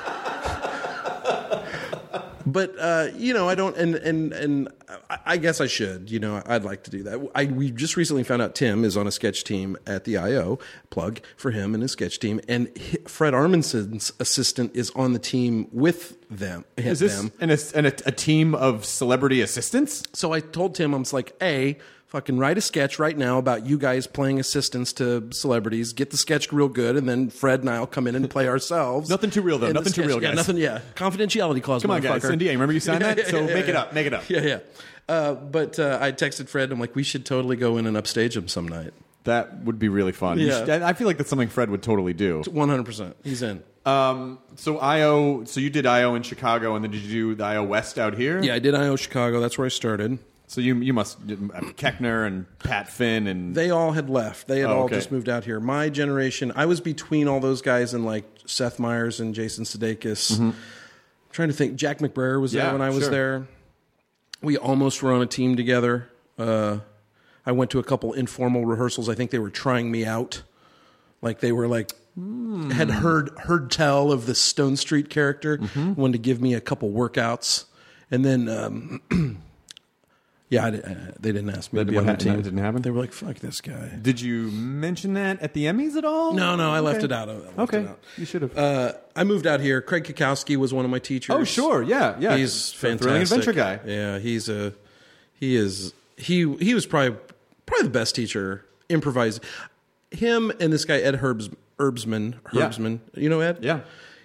but uh, you know, I don't, and and and I guess I should. You know, I'd like to do that. I we just recently found out Tim is on a sketch team at the I O. Plug for him and his sketch team, and Fred Armisen's assistant is on the team with them. Is this them. an, an, a, a team of celebrity assistants? So I told Tim, I was like, A, fucking write a sketch right now about you guys playing assistants to celebrities. Get the sketch real good, and then Fred and I'll come in and play ourselves. Nothing too real, though. And the Nothing too sketch- real, guys. Yeah, nothing. Yeah, confidentiality clause. Come on, guys. motherfucker. N D A. Remember you signed that? Yeah, So yeah, make it yeah. up. Make it up. Yeah, yeah. Uh, but uh, I texted Fred. I'm like, we should totally go in and upstage him some night. That would be really fun. You Yeah. should- I feel like that's something Fred would totally do. one hundred percent. He's in. Um, so I O. So you did I O in Chicago, and then did you do the I O West out here? Yeah, I did I O Chicago. That's where I started. So you you must Keckner and Pat Finn and They all had left. They had Oh, all okay. just moved out here. My generation, I was between all those guys and like Seth Meyers and Jason Sudeikis. Mm-hmm. Trying to think. Jack McBrayer was Yeah, there when I was sure. there. We almost were on a team together. Uh, I went to a couple informal rehearsals. I think they were trying me out. Like they were like Hmm. had heard heard tell of the Stone Street character, Mm-hmm. wanted to give me a couple workouts, and then. Um, Yeah, I, uh, they didn't ask me That to be on the what ha- team. that didn't happen? They were like, "Fuck this guy." Did you mention that at the Emmys at all? No, no, I left Okay. it out. I left Okay, it out. you should have. Uh, I moved out here. Craig Kukowski was one of my teachers. oh, sure, yeah, yeah. he's The fantastic. Thrilling Adventure guy. Yeah, he's a he is he he was probably probably the best teacher. Improvise him and this guy Ed Herbs Herbsman Yeah. Herbsman. You know Ed? Yeah.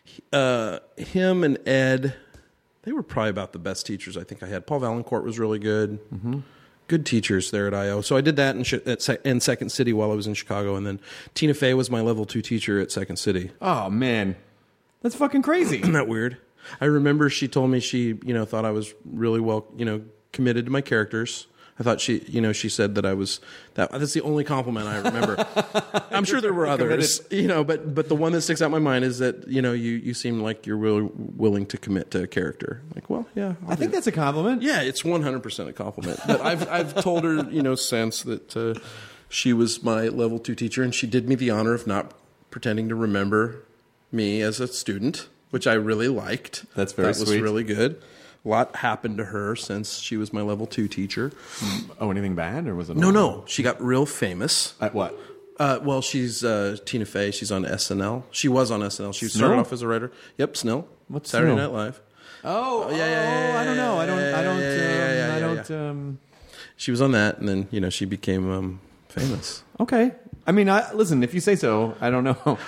Uh, him and Ed, they were probably about the best teachers I think I had. Paul Valancourt was really good. Mm-hmm. Good teachers there at I O. So I did that in, at Se- in Second City while I was in Chicago, and then Tina Fey was my level two teacher at Second City. Oh man, that's fucking crazy. Isn't that weird? I remember she told me she, you know, thought I was really well, you know, committed to my characters. I thought she, you know, she said that I was that. That's the only compliment I remember. I'm sure there were others, you know, but but the one that sticks out in my mind is that you know you you seem like you're really willing to commit to a character. Like, well, yeah, I'll I think do it. that's a compliment. Yeah, it's one hundred percent a compliment. But I've I've told her, you know, since that uh, she was my level two teacher, and she did me the honor of not pretending to remember me as a student, which I really liked. That's very that was sweet. really good. A lot happened to her since she was my level two teacher. Oh, anything bad or was it? No, all- no, she got real famous. At what? Uh, well, she's uh, Tina Fey. She's on S N L. She was on S N L. She started Snill? off as a writer. Yep, Snill. What's Saturday Snill? Night Live. Oh, yeah, yeah, yeah, oh, I don't know. I don't. I don't. yeah, um, yeah, yeah, I yeah, don't. yeah. Um, She was on that, and then you know she became um, famous. okay. I mean, I, listen. If you say so, I don't know.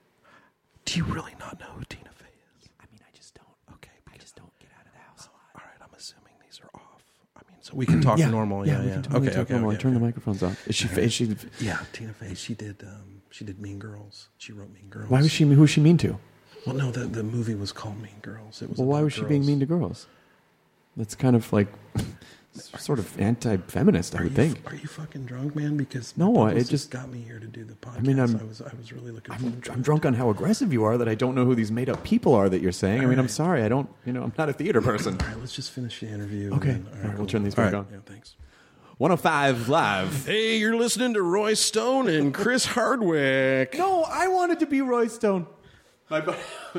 Do you really not know who Tina Fey is? I mean, I just don't. Okay, I just don't get out of the house a lot. All right, I'm assuming these are off. I mean, so we can talk normal. Yeah, we yeah. can totally okay, talk okay, normal. okay, I turn okay. the microphones off. Is she? Is she? Yeah, Tina Fey. She did. Um, she did Mean Girls. She wrote Mean Girls. Why was she? Who was she mean to? Well, no, the the movie was called Mean Girls. It was. Well, why about was she being girls. mean to girls? That's kind of like sort of anti-feminist, I Are would you, think. Are you fucking drunk, man? Because No, my it publicist just- got me here to do the podcast. I mean, I'm- I was I was really looking I'm, forward to I'm it. drunk on how aggressive you are that I don't know who these made-up people are that you're saying. I mean, I'm right. sorry. I don't, you know, I'm not a theater person. All right, let's just finish the interview. Okay. and then- All right, we'll cool. turn these All back right, on. Yeah, thanks. one oh five Live. Hey, you're listening to Roy Stone and Chris Hardwick. No, I wanted to be Roy Stone. My, bu-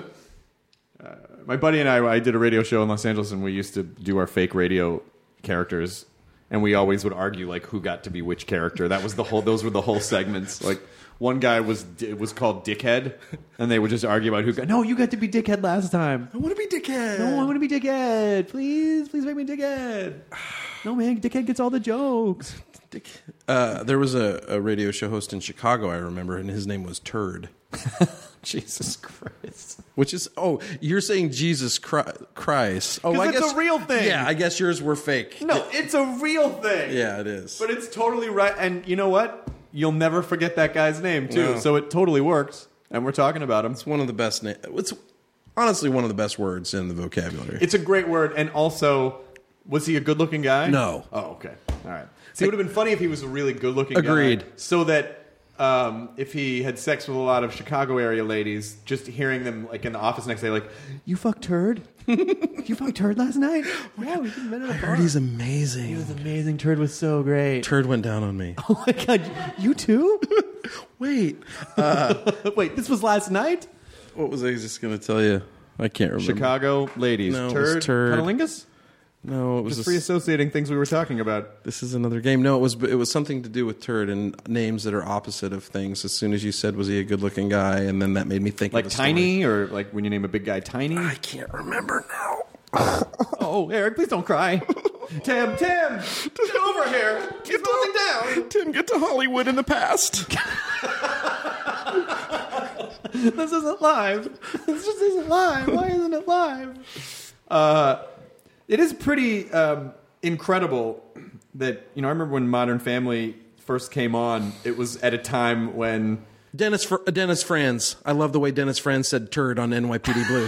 uh, my buddy and I, I did a radio show in Los Angeles, and we used to do our fake radio characters. and we always would argue like who got to be which character. That was the whole. Those were the whole segments. Like one guy was it was called Dickhead, and they would just argue about who got. No, you got to be Dickhead last time. I want to be Dickhead. No, I want to be Dickhead. Please, please make me Dickhead. No, man, Dickhead gets all the jokes. Dick. Uh, there was a, a radio show host in Chicago, I remember, and his name was Turd. Jesus Christ. Which is, oh, you're saying Jesus Christ. Oh, I it's guess a real thing. Yeah, I guess yours were fake. No, it's a real thing. Yeah, it is. But it's totally right. And you know what? You'll never forget that guy's name, too. No. So it totally works. And we're talking about him. It's one of the best names. It's honestly one of the best words in the vocabulary. It's a great word. And also, was he a good-looking guy? No. Oh, okay. All right. See, it would have been funny if he was a really good-looking guy. Agreed. So that um, if he had sex with a lot of Chicago area ladies, just hearing them like in the office next day, like, you fucked Turd? You fucked Turd last night? Yeah, we met at a I bar. heard he's amazing. He was amazing. Turd was so great. Turd went down on me. Oh my God, you too? Wait. Wait, this was last night? What was I just going to tell you? I can't remember. Chicago ladies. No, it was Turd. Turd. Cunnilingus? No, it was Just a- free associating things we were talking about. This is another game. No, it was it was something to do with Turd and names that are opposite of things. As soon as you said, was he a good-looking guy? And then that made me think Like of the story. Tiny, or like when you name a big guy Tiny? I can't remember now. Oh, Eric, please don't cry. Tim, Tim, get over here. He's melting down. Tim, get to Hollywood in the past. This isn't live. This just isn't live. Why isn't it live? Uh, it is pretty um, incredible that, you know, I remember when Modern Family first came on, it was at a time when... Dennis Fr- uh, Dennis Franz. I love the way Dennis Franz said turd on N Y P D Blue. It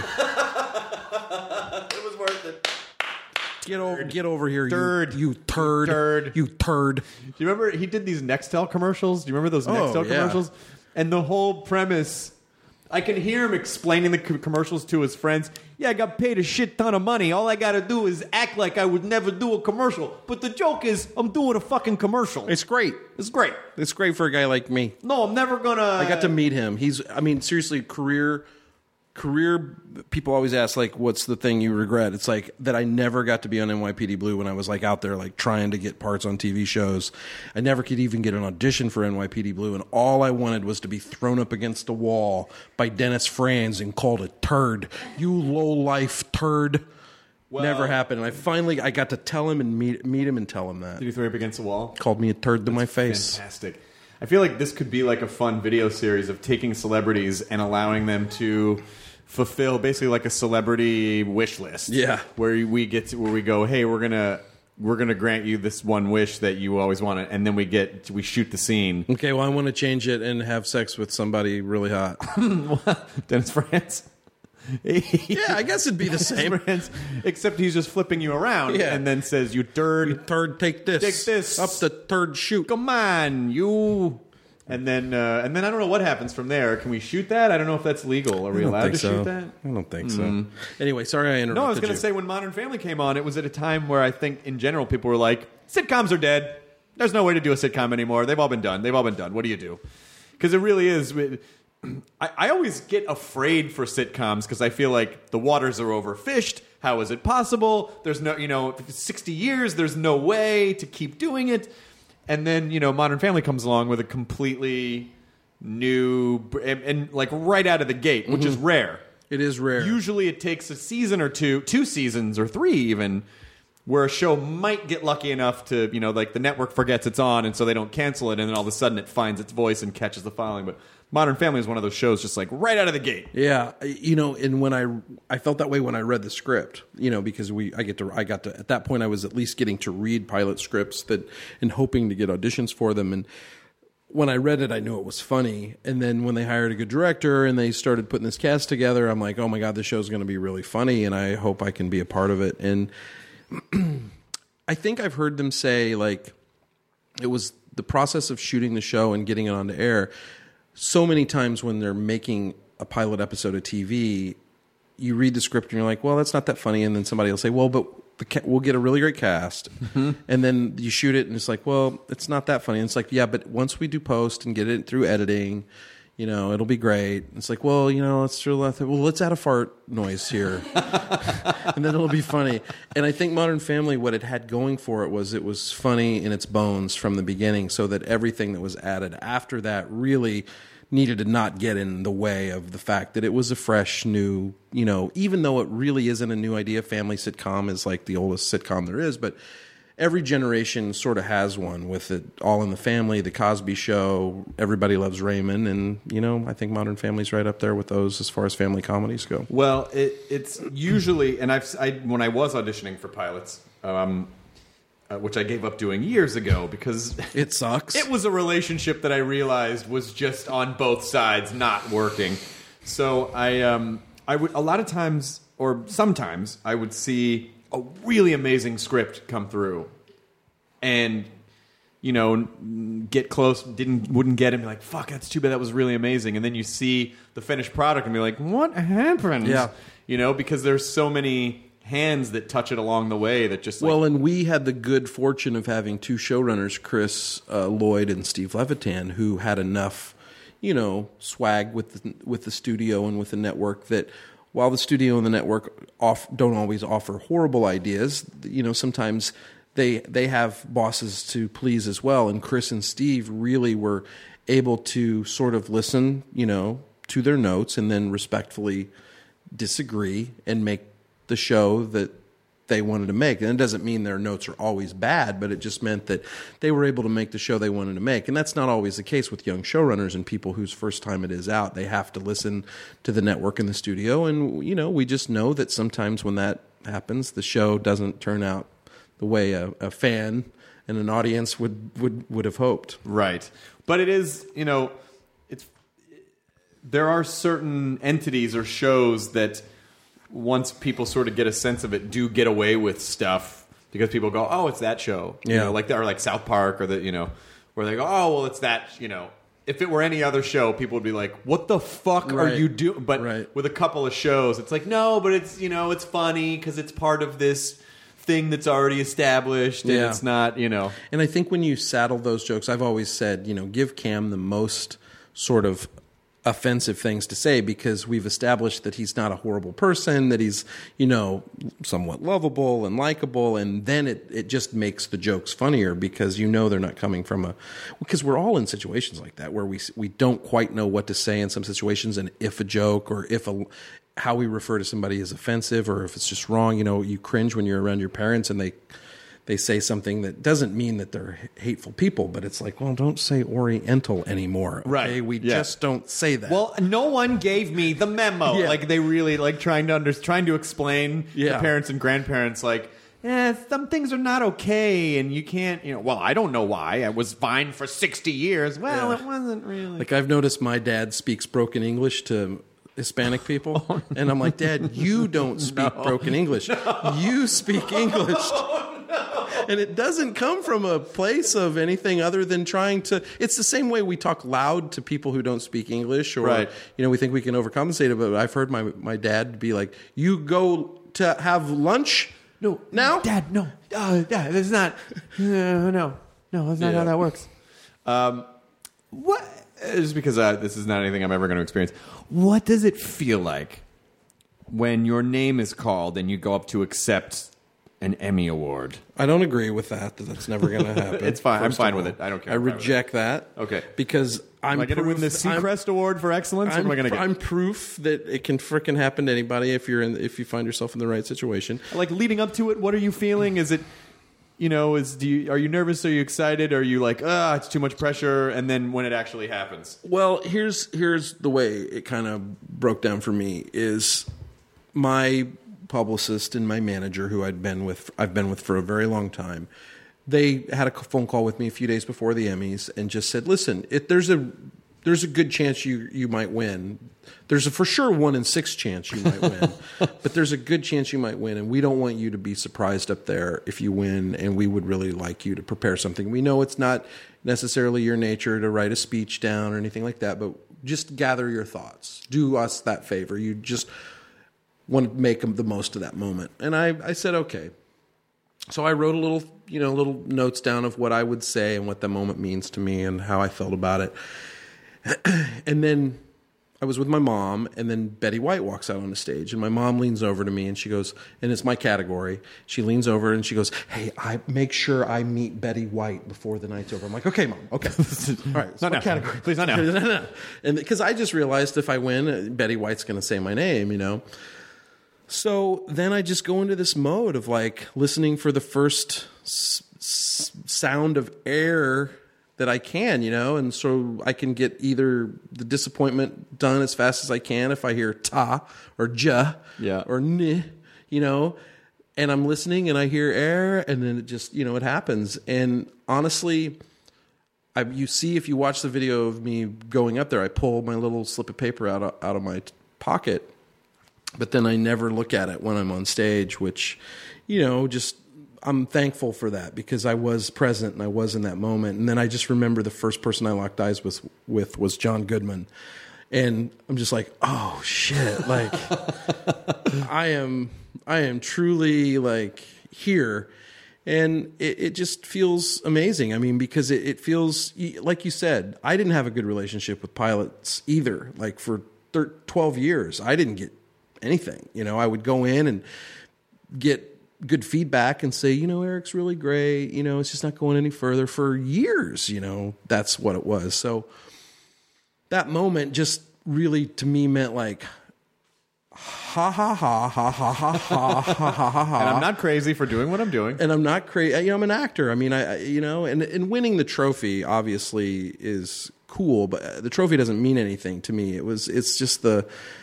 was worth it. Get over, get over here, Turd. you, you turd, Turd. you turd. Do you remember he did these Nextel commercials? Do you remember those Oh, Nextel yeah. commercials? And the whole premise, I can hear him explaining the co- commercials to his friends. Yeah, I got paid a shit ton of money. All I got to do is act like I would never do a commercial. But the joke is, I'm doing a fucking commercial. It's great. It's great. It's great for a guy like me. No, I'm never gonna. I got to meet him. He's, I mean, seriously, career, career. People always ask, like, what's the thing you regret? It's like that I never got to be on N Y P D Blue when I was like out there, like trying to get parts on T V shows. I never could even get an audition for N Y P D Blue, and all I wanted was to be thrown up against a wall by Dennis Franz and called a turd. You low life turd. Well- never happened. And I finally, I got to tell him and meet meet him and tell him that. Did you throw it up against the wall? Called me a turd to my face. Fantastic. I feel like this could be like a fun video series of taking celebrities and allowing them to fulfill basically like a celebrity wish list. Yeah. Where we get to, where we go, hey, we're gonna we're gonna grant you this one wish that you always wanted, and then we get we shoot the scene. Okay, well, I want to change it and have sex with somebody really hot. Dennis Franz. Yeah, I guess it'd be the same. Franz, except he's just flipping you around Yeah. and then says, "You dird, Turd, take this. Take this. Up the turd chute. come on, you." And then, uh, and then I don't know what happens from there. Can we shoot that? I don't know if that's legal. Are we I don't allowed think to so. shoot that? I don't think so. Anyway, sorry I interrupted No, I was going you. to say when Modern Family came on, it was at a time where I think in general people were like, sitcoms are dead. There's no way to do a sitcom anymore. They've all been done. They've all been done. What do you do? Because it really is. I, I always get afraid for sitcoms because I feel like the waters are overfished. How is it possible? There's no, you know, sixty years, there's no way to keep doing it. And then, you know, Modern Family comes along with a completely new, and, and like right out of the gate, which is rare. It is rare. Usually it takes a season or two, two seasons or three even, where a show might get lucky enough to, you know, like the network forgets it's on and so they don't cancel it and then all of a sudden it finds its voice and catches the following. But Modern Family is one of those shows just like right out of the gate. Yeah, you know, and when I I felt that way when I read the script, you know, because we I get to I got to at that point I was at least getting to read pilot scripts that and hoping to get auditions for them. And when I read it, I knew it was funny. And then when they hired a good director and they started putting this cast together, I'm like, oh my God, this show's going to be really funny, and I hope I can be a part of it. And I think I've heard them say, like, it was the process of shooting the show and getting it onto air. So many times when they're making a pilot episode of T V, you read the script and you're like, well, that's not that funny. And then somebody will say, well, but the ca- we'll get a really great cast. Mm-hmm. And then you shoot it and it's like, well, it's not that funny. And it's like, yeah, but once we do post and get it through editing, You know, it'll be great. It's like, well, you know, let's well, let's add a fart noise here, and then it'll be funny. And I think Modern Family, what it had going for it was it was funny in its bones from the beginning, so that everything that was added after that really needed to not get in the way of the fact that it was a fresh, new, you know, even though it really isn't a new idea. Family sitcom is like the oldest sitcom there is, but every generation sort of has one with it. All in the Family, The Cosby Show, Everybody Loves Raymond, and, you know, I think Modern Family's right up there with those as far as family comedies go. Well, it, it's usually, and I've I, when I was auditioning for pilots, um, uh, which I gave up doing years ago because it sucks. It was a relationship that I realized was just on both sides not working. So I, um, I would a lot of times, or sometimes, I would see a really amazing script come through, and you know, get close, didn't wouldn't get it, and be like, "Fuck, that's too bad. That was really amazing." And then you see the finished product and be like, "What happened?" Yeah, you know, because there's so many hands that touch it along the way that just like, well, and we had the good fortune of having two showrunners, Chris uh, Lloyd and Steve Levitan, who had enough, you know, swag with the, with the studio and with the network that. While the studio and the network off, don't always offer horrible ideas, you know, sometimes they they have bosses to please as well. And Chris and Steve really were able to sort of listen, you know, to their notes and then respectfully disagree and make the show that they wanted to make. And it doesn't mean their notes are always bad, but it just meant that they were able to make the show they wanted to make. And that's not always the case with young showrunners and people whose first time it is out. They have to listen to the network and the studio. And, you know, we just know that sometimes when that happens, the show doesn't turn out the way a, a fan and an audience would, would, would have hoped. Right. But it is, you know, it's there are certain entities or shows that once people sort of get a sense of it, do get away with stuff because people go, "Oh, it's that show," you yeah. know, like or like South Park or the, you know, where they go, "Oh, well, it's that," you know. If it were any other show, people would be like, "What the fuck right. are you doing?" But right. with a couple of shows, it's like, no, but it's, you know, it's funny because it's part of this thing that's already established, and yeah. it's not, you know. And I think when you saddle those jokes, I've always said, you know, give Cam the most sort of offensive things to say because we've established that he's not a horrible person, that he's, you know, somewhat lovable and likable, and then it, it just makes the jokes funnier because you know they're not coming from a... Because we're all in situations like that where we we don't quite know what to say in some situations, and if a joke or if a... how we refer to somebody is offensive or if it's just wrong. You know, you cringe when you're around your parents and they... they say something that doesn't mean that they're hateful people, but it's like, well, don't say Oriental anymore. Okay? Right. We yeah. just don't say that. Well, no one gave me the memo. Yeah. Like they really like trying to under, trying to explain yeah. to parents and grandparents like, eh, some things are not okay and you can't, you know, well, I don't know why. I was fine for sixty years. Well, Yeah. it wasn't really. Like I've noticed my dad speaks broken English to Hispanic people. Oh, no. And I'm like, Dad, you don't speak no. broken English. No. You speak English. No. And it doesn't come from a place of anything other than trying to... It's the same way we talk loud to people who don't speak English or, right. you know, we think we can overcompensate it. But I've heard my, my dad be like, you go to have lunch no, now? Dad, no. Uh, yeah, that's not... Uh, no, no, that's not yeah. how that works. Um, what... Just because uh, this is not anything I'm ever going to experience. What does it feel like when your name is called and you go up to accept an Emmy Award? I don't agree with that. That that's never going to happen. It's fine. I'm First fine of with all, it. I don't care. I I'm fine reject that. Okay. Because I'm Am I going to win the Seacrest Award for excellence? I'm, what am I going to get? I'm proof that it can frickin' happen to anybody if you're in, if you find yourself in the right situation. Like leading up to it, what are you feeling? Is it, you know, is do you, are you nervous? Are you excited? Are you like, ah, it's too much pressure? And then when it actually happens, well, here's here's the way it kind of broke down for me is my publicist and my manager, who I'd been with, I've been with for a very long time. They had a phone call with me a few days before the Emmys and just said, "Listen, if there's a there's a good chance you you might win. There's a for sure one in six chance you might win, but there's a good chance you might win, and we don't want you to be surprised up there if you win. And we would really like you to prepare something. We know it's not necessarily your nature to write a speech down or anything like that, but just gather your thoughts. Do us that favor. You just want to make the most of that moment." And I, I said, okay. So I wrote a little, you know, little notes down of what I would say and what the moment means to me and how I felt about it. And then I was with my mom, and then Betty White walks out on the stage, and my mom leans over to me, and she goes, and it's my category. She leans over and she goes, "Hey, I make sure I meet Betty White before the night's over." I'm like, "Okay, Mom, okay, all right, Not now. category, Please, not now." no, no, no. And because I just realized if I win, Betty White's going to say my name, you know. So then I just go into this mode of like listening for the first s- s- sound of air that I can, you know, and so I can get either the disappointment done as fast as I can if I hear ta or ja Yeah. or ni, you know, and I'm listening and I hear air, and then it just, you know, it happens. And honestly, I, you see, if you watch the video of me going up there, I pull my little slip of paper out of, out of my t- pocket, but then I never look at it when I'm on stage, which, you know, just I'm thankful for that because I was present and I was in that moment. And then I just remember the first person I locked eyes with, with was John Goodman. And I'm just like, oh shit. Like I am, I am truly like here. And it, it just feels amazing. I mean, because it, it feels like you said, I didn't have a good relationship with pilots either. Like for thirteen, twelve years, I didn't get anything. You know, I would go in and get good feedback and say, you know, Eric's really great. You know, it's just not going any further for years. You know, that's what it was. So that moment just really to me meant like, ha ha ha ha ha ha ha ha ha ha ha. And I'm not crazy for doing what I'm doing. And I'm not crazy. You know, I'm an actor. I mean, I, I you know, and, and winning the trophy obviously is cool, but the trophy doesn't mean anything to me. It was, it's just the,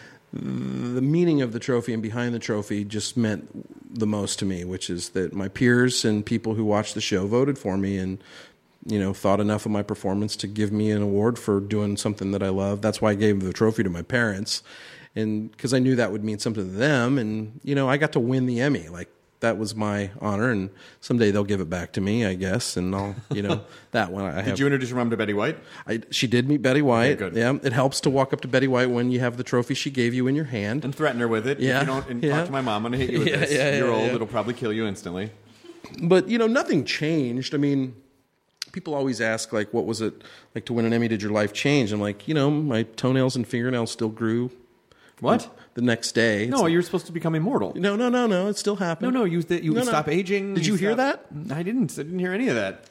the meaning of the trophy and behind the trophy just meant the most to me, which is that my peers and people who watched the show voted for me and, you know, thought enough of my performance to give me an award for doing something that I love. That's why I gave the trophy to my parents. And because I knew that would mean something to them. And, you know, I got to win the Emmy. Like, that was my honor. And someday they'll give it back to me, I guess. And I'll, you know, that one. I Did have, you introduce your mom to Betty White? I, she did meet Betty White. Okay, good. Yeah. It helps to walk up to Betty White when you have the trophy she gave you in your hand. And threaten her with it. Yeah. If you don't and Yeah. talk to my mom, I'm going to hit you with Yeah, this. yeah, yeah, You're old. yeah. It'll probably kill you instantly. But, you know, nothing changed. I mean, people always ask, like, what was it like to win an Emmy? Did your life change? I'm like, you know, my toenails and fingernails still grew. What? The next day. No, It's- you're supposed to become immortal. No, no, no, no. It still No, happened. no, you you No, no. stop aging. Did you hear stop- I didn't. I didn't hear any of that.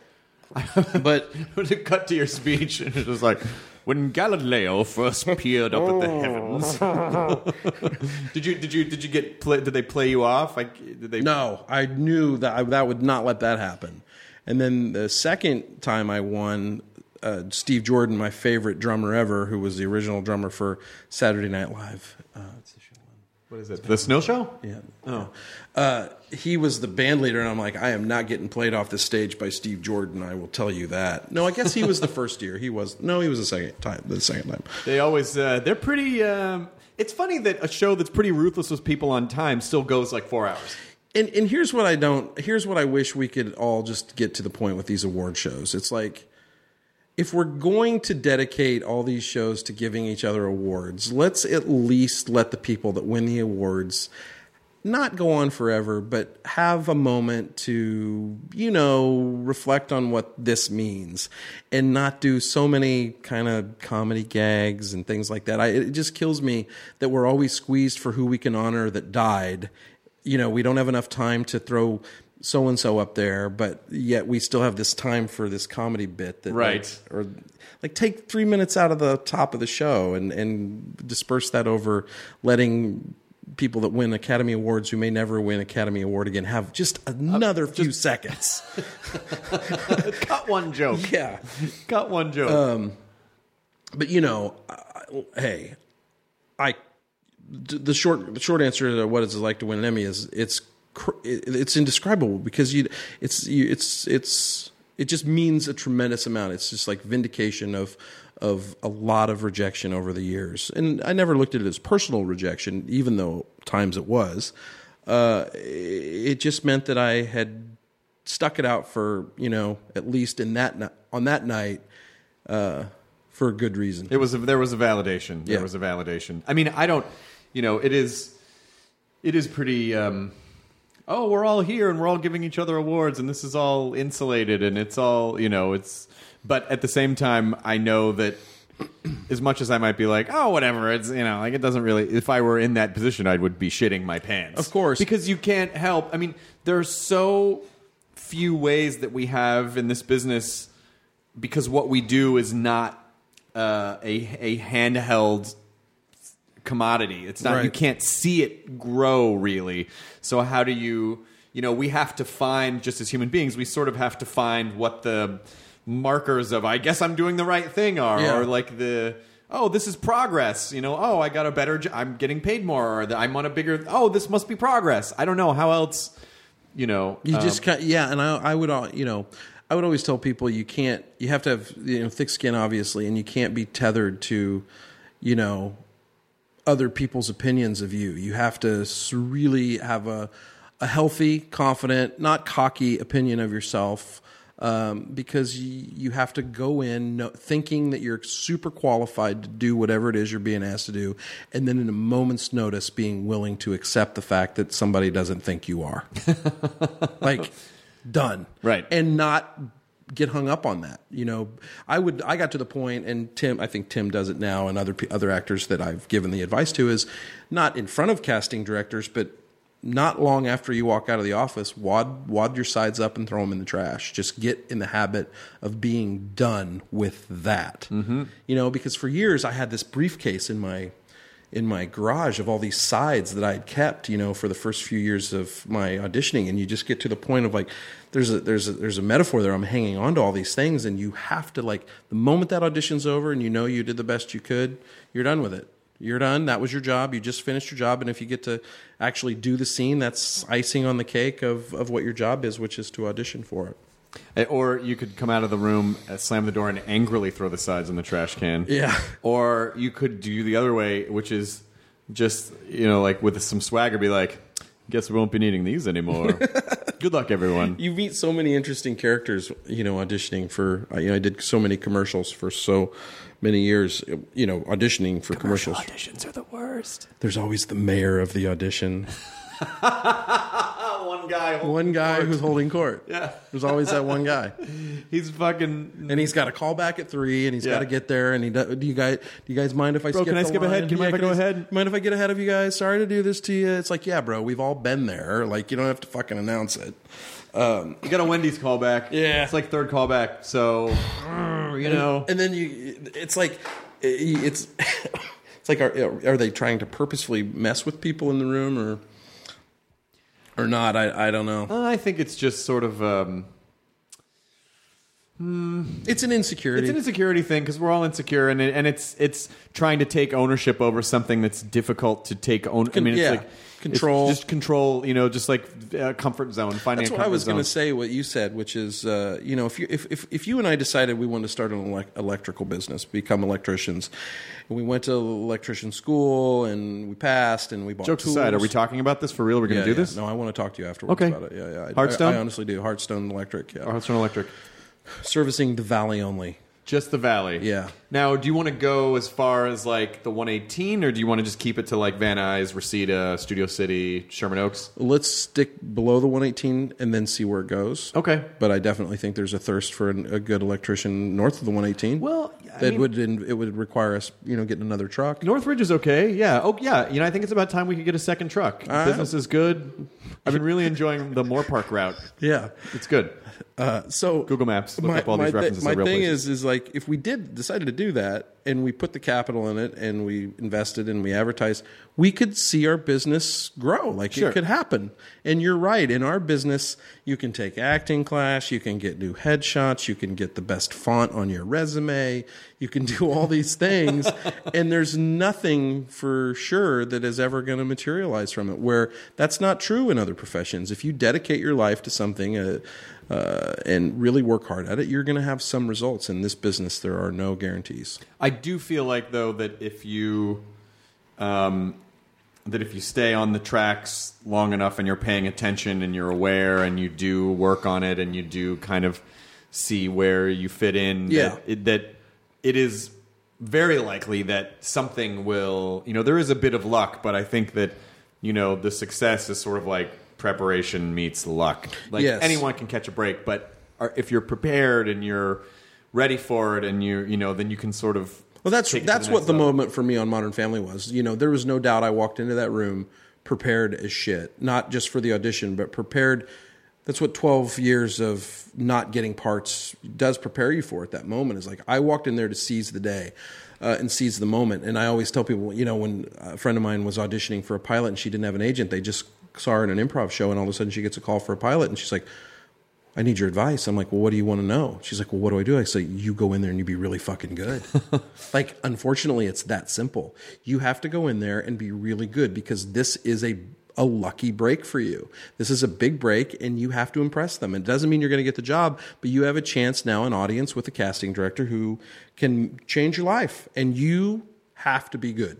But To cut to your speech, and it was like, when Galileo first peered up at the heavens. did you did you did you get play, did they play you off? Like did they? no, I knew that I, that would not let that happen. And then the second time I won, uh, Steve Jordan, my favorite drummer ever, who was the original drummer for Saturday Night Live. Uh, what's the show on? What is it? The Snow Show? Yeah. Oh. Uh, he was the band leader, and I'm like, I am not getting played off the stage by Steve Jordan. I will tell you that. No, I guess he was the first year. He was no, he was the second time. The second time. They always uh, they're pretty. Um, it's funny that a show that's pretty ruthless with people on time still goes like four hours. And and here's what I don't. Here's what I wish we could all just get to the point with these award shows. It's like, if we're going to dedicate all these shows to giving each other awards, let's at least let the people that win the awards not go on forever, but have a moment to, you know, reflect on what this means and not do so many kind of comedy gags and things like that. I, it just kills me that we're always squeezed for who we can honor that died. You know, we don't have enough time to throw so-and-so up there, but yet we still have this time for this comedy bit that, Right. like, or like take three minutes out of the top of the show and, and disperse that over letting people that win Academy Awards who may never win Academy Award again have just another few seconds. Cut one joke. Yeah. Cut one joke. But you know, I, hey, I the short the short answer to what it's like to win an Emmy is it's cr- it's indescribable because you it's you, it's it's it just means a tremendous amount. It's just like vindication of of a lot of rejection over the years, and I never looked at it as personal rejection, even though times it was. Uh, it just meant that I had stuck it out for, you know, at least in that ni- on that night. Uh, For a good reason. It was a, there was a validation. There Yeah. was a validation. I mean, I don't, you know, it is, it is pretty. Um, oh, we're all here and we're all giving each other awards, and this is all insulated, and it's all, you know, it's. But at the same time, I know that as much as I might be like, oh, whatever, it's, you know, like it doesn't really, if I were in that position, I would be shitting my pants. Of course. Because you can't help. I mean, there are so few ways that we have in this business because what we do is not uh, a, a handheld commodity. It's not, right. You can't see it grow really. So how do you, you know, we have to find, just as human beings, we sort of have to find what the markers of, I guess I'm doing the right thing are, yeah. or like the, oh, this is progress, you know, oh, I got a better job, I'm getting paid more, or the, I'm on a bigger, oh, this must be progress. I don't know how else, you know. You um, just can't, yeah, and I, I would, uh, you know, I would always tell people you can't, you have to have, you know, thick skin, obviously, and you can't be tethered to, you know, other people's opinions of you. You have to really have a, a healthy, confident, not cocky opinion of yourself. Um, because you, you have to go in no, thinking that you're super qualified to do whatever it is you're being asked to do, and then in a moment's notice being willing to accept the fact that somebody doesn't think you are. Like, done. Right. And not get hung up on that. You know, I would, I got to the point, and Tim, I think Tim does it now, and other other actors that I've given the advice to is not in front of casting directors, but not long after you walk out of the office, wad wad your sides up and throw them in the trash. Just get in the habit of being done with that. Mm-hmm. You know, because for years I had this briefcase in my in my garage of all these sides that I had kept, you know, for the first few years of my auditioning, and you just get to the point of like, there's a there's a there's a metaphor there. I'm hanging on to all these things, and you have to, like, the moment that audition's over and you know you did the best you could, you're done with it. You're done. That was your job. You just finished your job. And if you get to actually do the scene, that's icing on the cake of, of what your job is, which is to audition for it. Or you could come out of the room, uh, slam the door, and angrily throw the sides in the trash can. Yeah. Or you could do the other way, which is just, you know, like with some swagger, be like, guess we won't be needing these anymore. Good luck, everyone. You meet so many interesting characters, you know, auditioning for, you know, I did so many commercials for so many years, you know, auditioning for Commercial commercials. Auditions are the worst. There's always the mayor of the audition. One guy. One guy court. who's holding court. Yeah. There's always that one guy. He's fucking... And he's got a call back at three, and he's Yeah. got to get there. And he do, do you guys do you guys mind if I Bro, skip can I the skip line? ahead? Can you mind if I go I- ahead? Mind if I get ahead of you guys? Sorry to do this to you. It's like, yeah, bro, we've all been there. Like, you don't have to fucking announce it. Um, You got a Wendy's callback. Yeah. It's like third callback. So, you know... and then you, it's like, it's it's like, are, are they trying to purposefully mess with people in the room, or or not? I I don't know. I think it's just sort of... Um, It's an insecurity. It's an insecurity thing because we're all insecure, and it, and it's it's trying to take ownership over something that's difficult to take own. I mean, it's yeah. like Control. it's just control. You know, just like uh, comfort zone. Finding That's a what I comfort was going to zone. say. What you said, which is, uh, you know, if you if, if if you and I decided we wanted to start an elec- electrical business, become electricians, and we went to electrician school and we passed and we bought Jokes tools. aside, are we talking about this for real? We're going Yeah, to do yeah. this? No, I want to talk to you afterwards Okay. about it. Yeah, yeah. I, Hearthstone? I, I honestly do. Hearthstone Electric. Yeah. Hearthstone Electric. Servicing the Valley only. Just the Valley. Yeah. Now, do you want to go as far as like the one eighteen, or do you want to just keep it to like Van Nuys, Reseda, Studio City, Sherman Oaks? Let's stick below the one eighteen and then see where it goes. Okay. But I definitely think there's a thirst for an, a good electrician north of the one eighteen. Well, I that mean- would it would require us, you know, getting another truck. Northridge is okay. Yeah. Oh, yeah. You know, I think it's about time we could get a second truck. Uh, Business is good. I've been really enjoying the Moore Park route. Yeah. It's good. Uh, so Google Maps. Look my, up all my these thi- references. my to real thing places. is, is like if we did decided to do that and we put the capital in it and we invested and we advertised, we could see our business grow. Like Sure. it could happen. And you're right. In our business, you can take acting class, you can get new headshots, you can get the best font on your resume, you can do all these things, and there's nothing for sure that is ever going to materialize from it. Where that's not true in other professions. If you dedicate your life to something. Uh, Uh, and really work hard at it, you're going to have some results. In this business, there are no guarantees. I do feel like though that if you, um, that if you stay on the tracks long enough and you're paying attention and you're aware and you do work on it and you do kind of see where you fit in, Yeah. that it, that it is very likely that something will. You know, there is a bit of luck, but I think that you know the success is sort of like. Preparation meets luck. Like Yes. anyone can catch a break, but are, if you're prepared and you're ready for it, and you you know, then you can sort of Well, that's take it to that's the what next the level. moment for me on Modern Family was. You know, there was no doubt I walked into that room prepared as shit, not just for the audition, but prepared. That's what twelve years of not getting parts does prepare you for at that moment. Is like I walked in there to seize the day uh, and seize the moment. And I always tell people, you know, when a friend of mine was auditioning for a pilot and she didn't have an agent, they just saw her in an improv show and all of a sudden she gets a call for a pilot and she's like, I need your advice. I'm like, well, what do you want to know? She's like, well, what do I do? I say, you go in there and you be really fucking good. Like, unfortunately, it's that simple. You have to go in there and be really good because this is a a lucky break for you. This is a big break and you have to impress them. It doesn't mean you're going to get the job, but you have a chance now, an audience with a casting director who can change your life and you have to be good.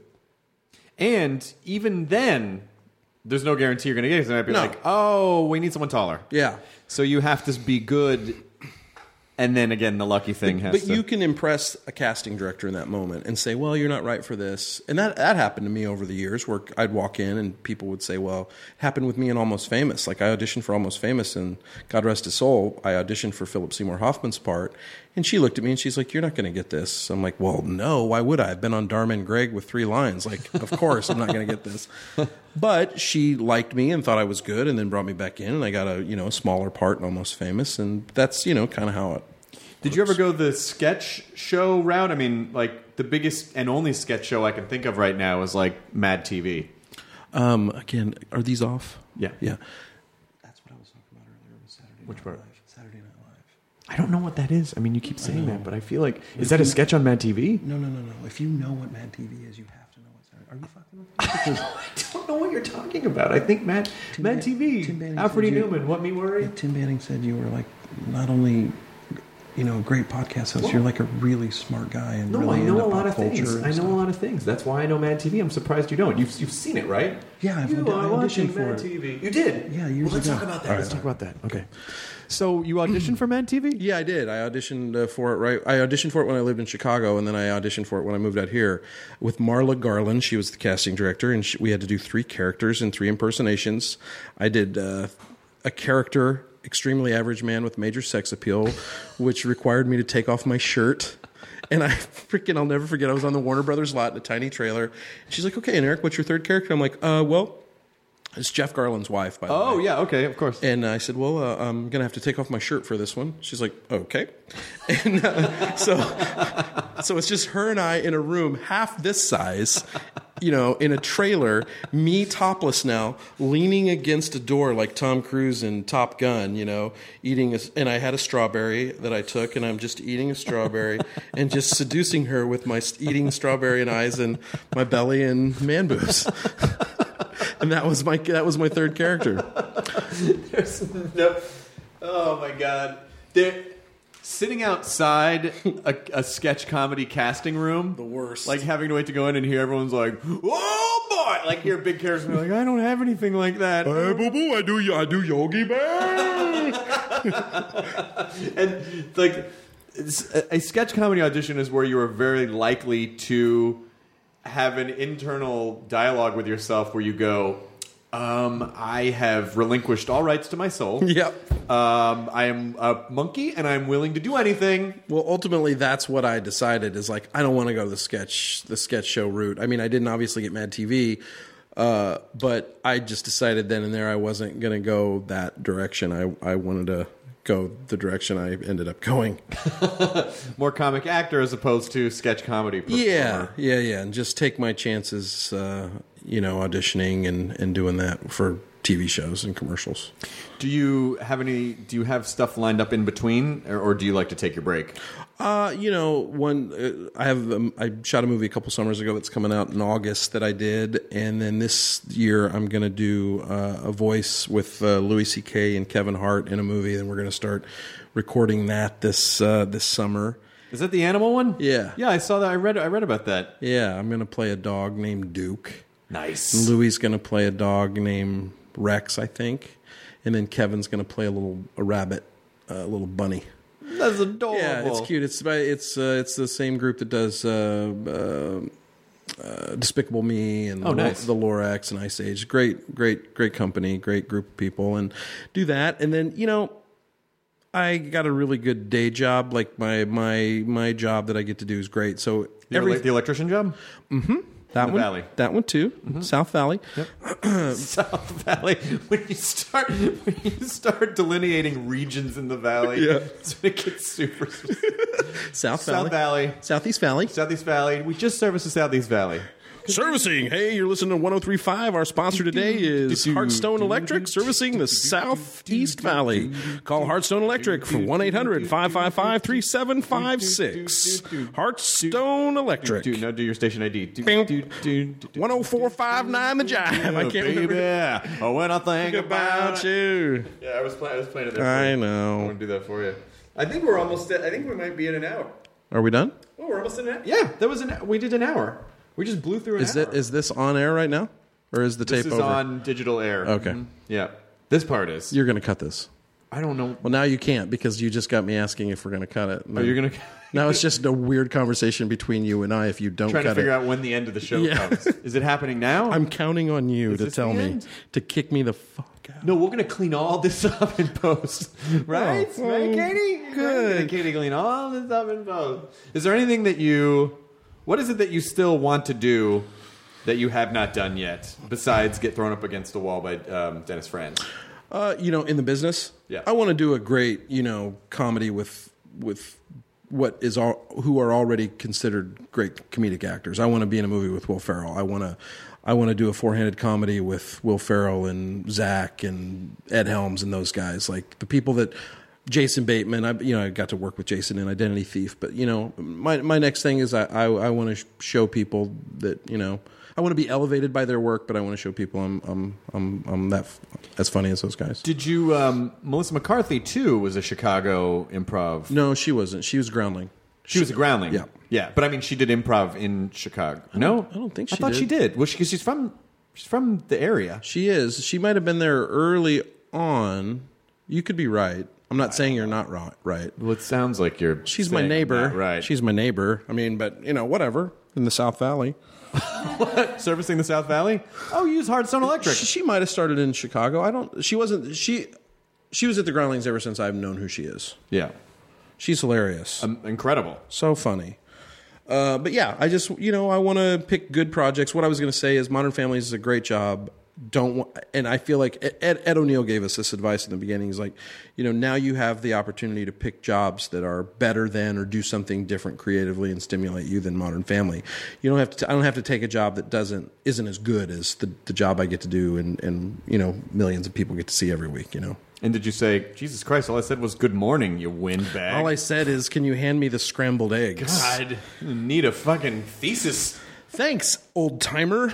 And even then, there's no guarantee you're going to get it. They might be No. like, oh, we need someone taller. Yeah. So you have to be good. And then again, the lucky thing has But to... you can impress a casting director in that moment and say, well, you're not right for this. And that, that happened to me over the years where I'd walk in and people would say, well, it happened with me in Almost Famous. Like I auditioned for Almost Famous and God rest his soul, I auditioned for Philip Seymour Hoffman's part. And she looked at me and she's like, you're not going to get this. I'm like, well, no, why would I? I've been on Dharma and Greg with three lines. Like, of course I'm not going to get this. But she liked me and thought I was good and then brought me back in and I got a, you know, a smaller part in Almost Famous. And that's, you know, kind of how it Did works. you ever go the sketch show route? I mean, like, the biggest and only sketch show I can think of right now is, like, Mad T V. Um, again, are these off? Yeah. Yeah. That's what I was talking about earlier with Saturday Night Which part? Live. Saturday Night Live. I don't know what that is. I mean, you keep saying that, but I feel like... Is that a sketch on Mad T V? No, no, no, no. If you know what Mad T V is, you have to know what Saturday. Are you fucking with me? I don't know what you're talking about. I think Mad, Mad Ban- T V, Tim Banning Alfred E. said you- Newman, What Me Worry. Yeah, Tim Banning said you were like not only, you know, a great podcast host. You're like a really smart guy and No, really I know into a lot pop of things. culture and I know stuff. a lot of things. That's why I know Mad T V. I'm surprised you don't. You've, you've seen it, right? Yeah, I've you audi- are I watching auditioned for Mad it. T V. You did? Yeah, years well, let's ago. talk about that. All let's right. talk about that. Okay. So you auditioned for Mad T V? Yeah, I did. I auditioned uh, for it. Right, I auditioned for it when I lived in Chicago, and then I auditioned for it when I moved out here with Marla Garland. She was the casting director, and she, we had to do three characters and three impersonations. I did uh, a character, extremely average man with major sex appeal, which required me to take off my shirt. And I freaking, I'll never forget, I was on the Warner Brothers lot in a tiny trailer. She's like, okay, and Eric, what's your third character? I'm like, uh, well, it's Jeff Garland's wife, by the way. Oh, yeah. Okay, of course. And I said, well, uh, I'm going to have to take off my shirt for this one. She's like, okay. And uh, so so it's just her and I in a room half this size, you know, in a trailer, me topless now, leaning against a door like Tom Cruise in Top Gun, you know, eating a, and I had a strawberry that I took, and I'm just eating a strawberry and just seducing her with my eating strawberry and eyes and my belly and man boobs. And that was my that was my third character. There's no. Oh my god! They're sitting outside a, a sketch comedy casting room. The worst. Like having to wait to go in and hear everyone's like, "Oh boy!" Like hear big characters be like, "I don't have anything like that." Hey, boo boo, I do I do Yogi Bear. And like it's- a, a sketch comedy audition is where you are very likely to have an internal dialogue with yourself where you go, um, I have relinquished all rights to my soul. Yep. Um, I am a monkey and I'm willing to do anything. Well, ultimately, that's what I decided. Is like I don't want to go the sketch the sketch show route. I mean, I didn't obviously get Mad T V, uh, but I just decided then and there I wasn't going to go that direction. I I wanted to go the direction I ended up going. More comic actor as opposed to sketch comedy performer. Yeah, yeah, yeah, and just take my chances, uh, you know, auditioning and, and doing that for T V shows and commercials. Do you have any? Do you have stuff lined up in between, or, or do you like to take your break? Uh, you know, one uh, I have um, I shot a movie a couple summers ago that's coming out in August that I did, and then this year I'm going to do uh, a voice with uh, Louis C K and Kevin Hart in a movie, and we're going to start recording that this uh, this summer. Is that the animal one? Yeah. Yeah, I saw that. I read. I read about that. Yeah, I'm going to play a dog named Duke. Nice. Louis is going to play a dog named Rex, I think, and then Kevin's going to play a little a rabbit, a little bunny. That's adorable. Yeah, it's cute. It's by it's uh, it's the same group that does uh, uh, uh, Despicable Me and Oh, the, nice. the Lorax and Ice Age. Great, great, great company, great group of people, and do that. And then you know, I got a really good day job. Like my my my job that I get to do is great. So The, every ele- the electrician job? that the one, Valley. that one too, South Valley. South Valley. When you start when you start delineating regions in the valley, Yeah. that's when it gets super South South Valley, Valley. Southeast Valley. Southeast Valley. We just service the Southeast Valley. Servicing. Hey, you're listening to one oh three point five. Our sponsor today is Hearthstone Electric, servicing the Southeast Valley. Call Hearthstone Electric for one eight hundred five five five three seven five six. Hearthstone Electric. Do now do your station I D. Do, Bing. do, do, do, do. one oh four point five nine The Jive. I can't baby. remember Oh, when I think about, about you. Yeah, I was, play- I was playing it there. I for you. know. I want to do that for you. I think we're almost. At, I think we might be in an hour. Are we done? Oh, we're almost in an hour. Yeah, that was an. We did an hour. We just blew through an Is hour. it? Is this on air right now, or is the this tape is over? on digital air. Okay. Mhm. Yeah, this part is. You're going to cut this. I don't know. Well, now you can't because you just got me asking if we're going to cut it. Oh, you're gonna Now it's just a weird conversation between you and I. If you don't trying to cut figure it, out when the end of the show Yeah. comes. Is it happening now? I'm counting on you Is to this tell the me end? to kick me the fuck out. No, we're gonna clean all this up in post, right? Oh, right, oh, Katie? good. Right, Katie, clean all this up in post. Is there anything that you? What is it that you still want to do that you have not done yet, besides get thrown up against a wall by um, Dennis Franz? Uh, you know, in the business, Yeah. I want to do a great, you know, comedy with with what is all who are already considered great comedic actors. I want to be in a movie with Will Ferrell. I want to I want to do a four-handed comedy with Will Ferrell and Zach and Ed Helms and those guys, like the people that Jason Bateman. I you know I got to work with Jason in Identity Thief, but you know my my next thing is I I, I want to sh- show people that you know. I want to be elevated by their work, but I want to show people I'm I'm I'm, I'm that f- as funny as those guys. Did you? Um, Melissa McCarthy too was a Chicago improv. No, she wasn't. She was groundling. She was a groundling. Yeah. yeah. But I mean, she did improv in Chicago. No, I don't think I she thought did. she did. Well, because she's from she's from the area. She is. She might have been there early on. You could be right. I'm not saying you're not ri- right. Well, it sounds like you're. She's my saying neighbor. that, right? She's my neighbor. I mean, but you know, whatever. In the South Valley. servicing the South Valley. Oh, you use Hearthstone Electric. She, she might have started in Chicago. I don't. She wasn't. She. She was at the Groundlings ever since I've known who she is. Yeah, She's hilarious. um, incredible. So funny. Uh, but yeah, I just, you know, I want to pick good projects. What I was going to say is Modern Families is a great job. Don't want, and I feel like Ed, Ed O'Neill gave us this advice in the beginning. He's like, you know, now you have the opportunity to pick jobs that are better than or do something different creatively and stimulate you than Modern Family. You don't have to. I don't have to take a job that doesn't isn't as good as the, the job I get to do, and and you know, millions of people get to see every week. You know. And did you say, Jesus Christ, all I said was good morning, you windbag? All I said is, can you hand me the scrambled eggs? God, you need a fucking thesis. Thanks, old timer.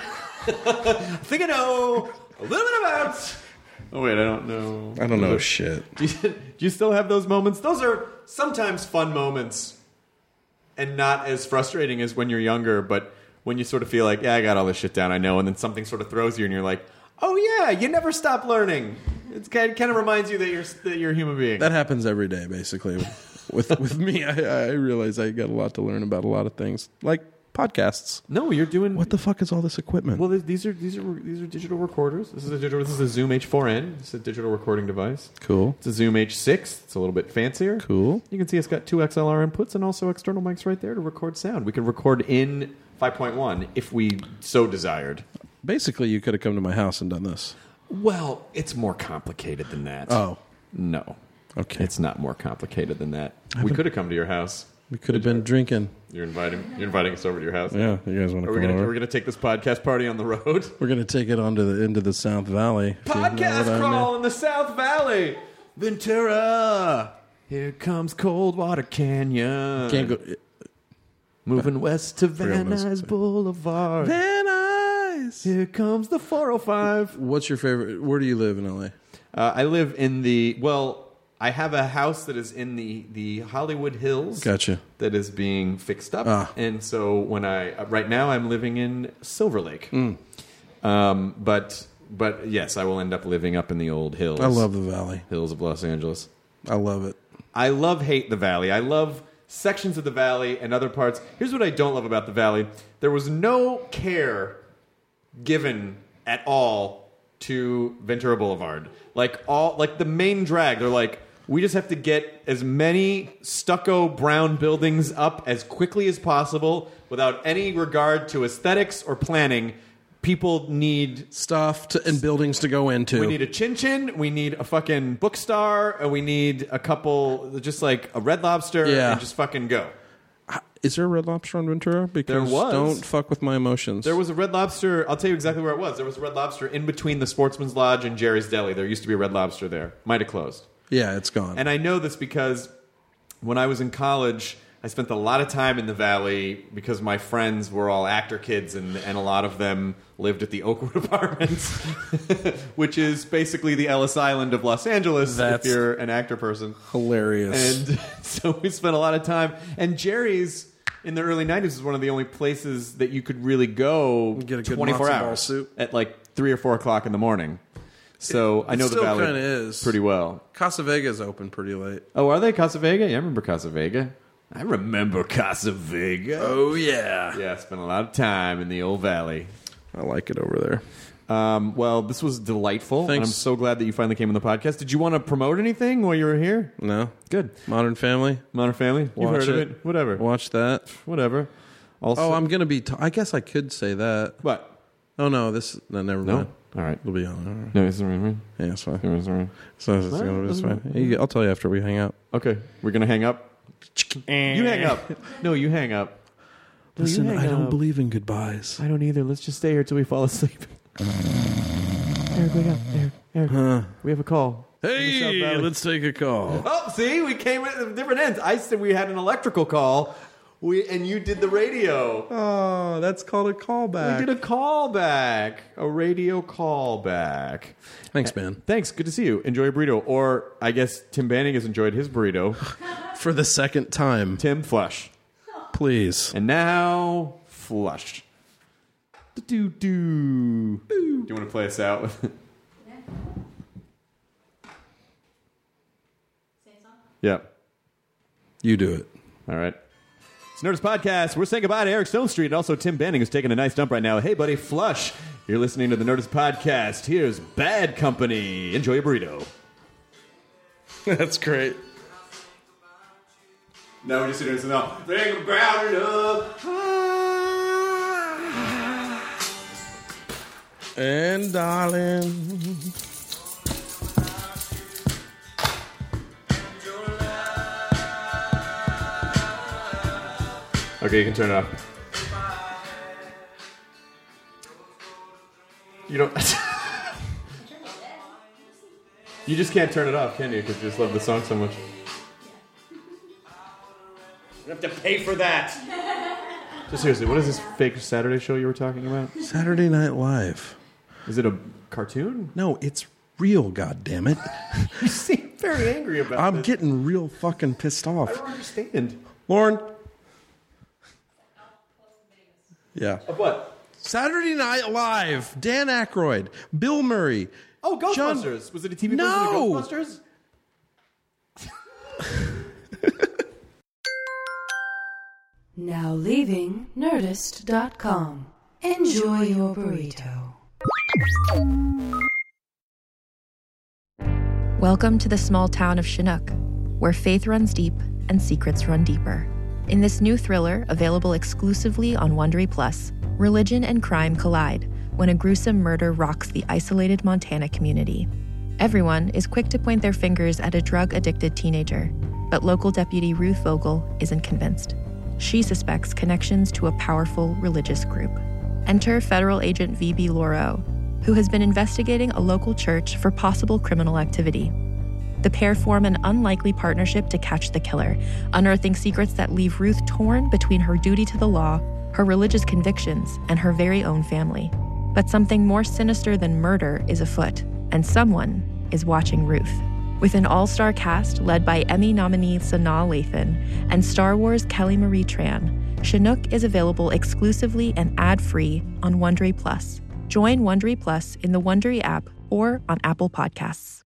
I think I know a little bit about... Oh, wait, I don't know. I don't know shit. Do you, do you still have those moments? Those are sometimes fun moments and not as frustrating as when you're younger, but when you sort of feel like, yeah, I got all this shit down, I know, and then something sort of throws you and you're like, oh, yeah, you never stop learning. It's kind of, kind of reminds you that you're that you're a human being. That happens every day, basically. with with me, I, I realize I got a lot to learn about a lot of things, like podcasts. No, you're doing What the fuck is all this equipment? Well, these are these are these are digital recorders. This is a digital. This is a Zoom H four n. It's a digital recording device. Cool. It's a Zoom H six. It's a little bit fancier. Cool. You can see it's got two X L R inputs and also external mics right there to record sound. We can record in five point one if we so desired. Basically, you could have come to my house and done this. Well, it's more complicated than that. Oh. No. Okay. It's not more complicated than that. We could have come to your house. We could have been drinking. You're inviting you're inviting us over to your house. Yeah, you guys want to Are we come gonna over? are we gonna take this podcast party on the road? We're gonna take it onto the into the South Valley. if you know Podcast what I mean. crawl in the South Valley. Ventura. Here comes Coldwater Canyon. Can't go. Moving west to Forgot Van what I was Nuys saying. Boulevard. Van Nuys. Here comes the four oh five. What's your favorite? Where do you live in L A? Uh, I live in the, well, I have a house that is in the, the Hollywood Hills. Gotcha. That is being fixed up. Ah. And so when I, uh, right now I'm living in Silver Lake. Mm. Um, but, but yes, I will end up living up in the old hills. I love the Valley. Hills of Los Angeles. I love it. I love hate the Valley. I love sections of the Valley and other parts. Here's what I don't love about the Valley. There was no care given at all to Ventura Boulevard. Like all like the main drag, they're like, We just have to get as many stucco brown buildings up as quickly as possible without any regard to aesthetics or planning. People need Stuff to, and buildings to go into. We need a Chin Chin, we need a fucking Bookstar, and we need a couple, just like a Red Lobster, Yeah. and just fucking go. Is there a Red Lobster on Ventura? Because There was. don't fuck with my emotions. There was a Red Lobster, I'll tell you exactly where it was. There was a Red Lobster in between the Sportsman's Lodge and Jerry's Deli. There used to be a Red Lobster there. Might have closed. Yeah, it's gone. And I know this because when I was in college, I spent a lot of time in the Valley because my friends were all actor kids, and, and a lot of them lived at the Oakwood Apartments, which is basically the Ellis Island of Los Angeles That's if you're an actor person. hilarious. And so we spent a lot of time. And Jerry's in the early nineties was one of the only places that you could really go Get a good twenty-four matzo ball hours soup. at like three or four o'clock in the morning. So I know the still Valley kinda is. pretty well. Casa Vega's open pretty late. Oh, are they Casa Vega? Yeah, I remember Casa Vega. I remember Casa Vega. Oh, yeah. Yeah, I spent a lot of time in the old valley. I like it over there. Um, well, this was delightful, and Thanks. I'm so glad that you finally came on the podcast. Did you want to promote anything while you were here? No? Good. Modern Family? Modern Family? You've Watch heard of it. it? Whatever. Watch that. Whatever. Also, Oh, I'm going to be... T- I guess I could say that. What? Oh, no, this... No, never No? mind. All right. It'll be on. All right. No, it's all right. Yeah, it's fine. It's all right. So it's gonna be- it's fine. You- I'll tell you after we hang out. Okay, we're going to hang up. You hang up. No, you hang up. No, you Listen, hang I don't up. believe in goodbyes. I don't either. Let's just stay here till we fall asleep. Eric, wake up. Eric, Eric. Huh. We have a call. Hey, let's take a call. Oh, see, we came at different ends. I said we had an electrical call, we and you did the radio. Oh, that's called a callback. We did a callback, a radio callback. Thanks, man. Thanks. Good to see you. Enjoy your burrito. Or I guess Tim Banning has enjoyed his burrito. For the second time. Tim, flush. Please. And now, flush. Do do. Do you want to play us out with it? Yeah. You do it. All right. It's Nerdist Podcast. We're saying goodbye to Eric Stone Street and also Tim Banning, who's taking a nice dump right now. Hey, buddy, flush. You're listening to the Nerdist Podcast. Here's Bad Company. Enjoy your burrito. That's great. Now we just sit here and say, no, think about it up. And darling. Okay, you can turn it off. You don't. You just can't turn it off, can you? Because you just love the song so much. You have to pay for that. Just seriously, what is this fake Saturday show you were talking about? Saturday Night Live. Is it a cartoon? No, it's real, goddammit. You seem very angry about I'm this. getting real fucking pissed I off. don't understand. Lauren. Yeah. Of what? Saturday Night Live. Dan Aykroyd. Bill Murray. Oh, John- Ghostbusters. Was it a T V No. version of Ghostbusters? Now leaving Nerdist dot com. Enjoy your burrito. Welcome to the small town of Chinook, where faith runs deep and secrets run deeper. In this new thriller, available exclusively on Wondery Plus, religion and crime collide when a gruesome murder rocks the isolated Montana community. Everyone is quick to point their fingers at a drug-addicted teenager, but local deputy Ruth Vogel isn't convinced. She suspects connections to a powerful religious group. Enter federal agent V B Lauro, who has been investigating a local church for possible criminal activity. The pair form an unlikely partnership to catch the killer, unearthing secrets that leave Ruth torn between her duty to the law, her religious convictions, and her very own family. But something more sinister than murder is afoot, and someone is watching Ruth. With an all-star cast led by Emmy nominee Sanaa Lathan and Star Wars Kelly Marie Tran, Chinook is available exclusively and ad-free on Wondery Plus. Join Wondery Plus in the Wondery app or on Apple Podcasts.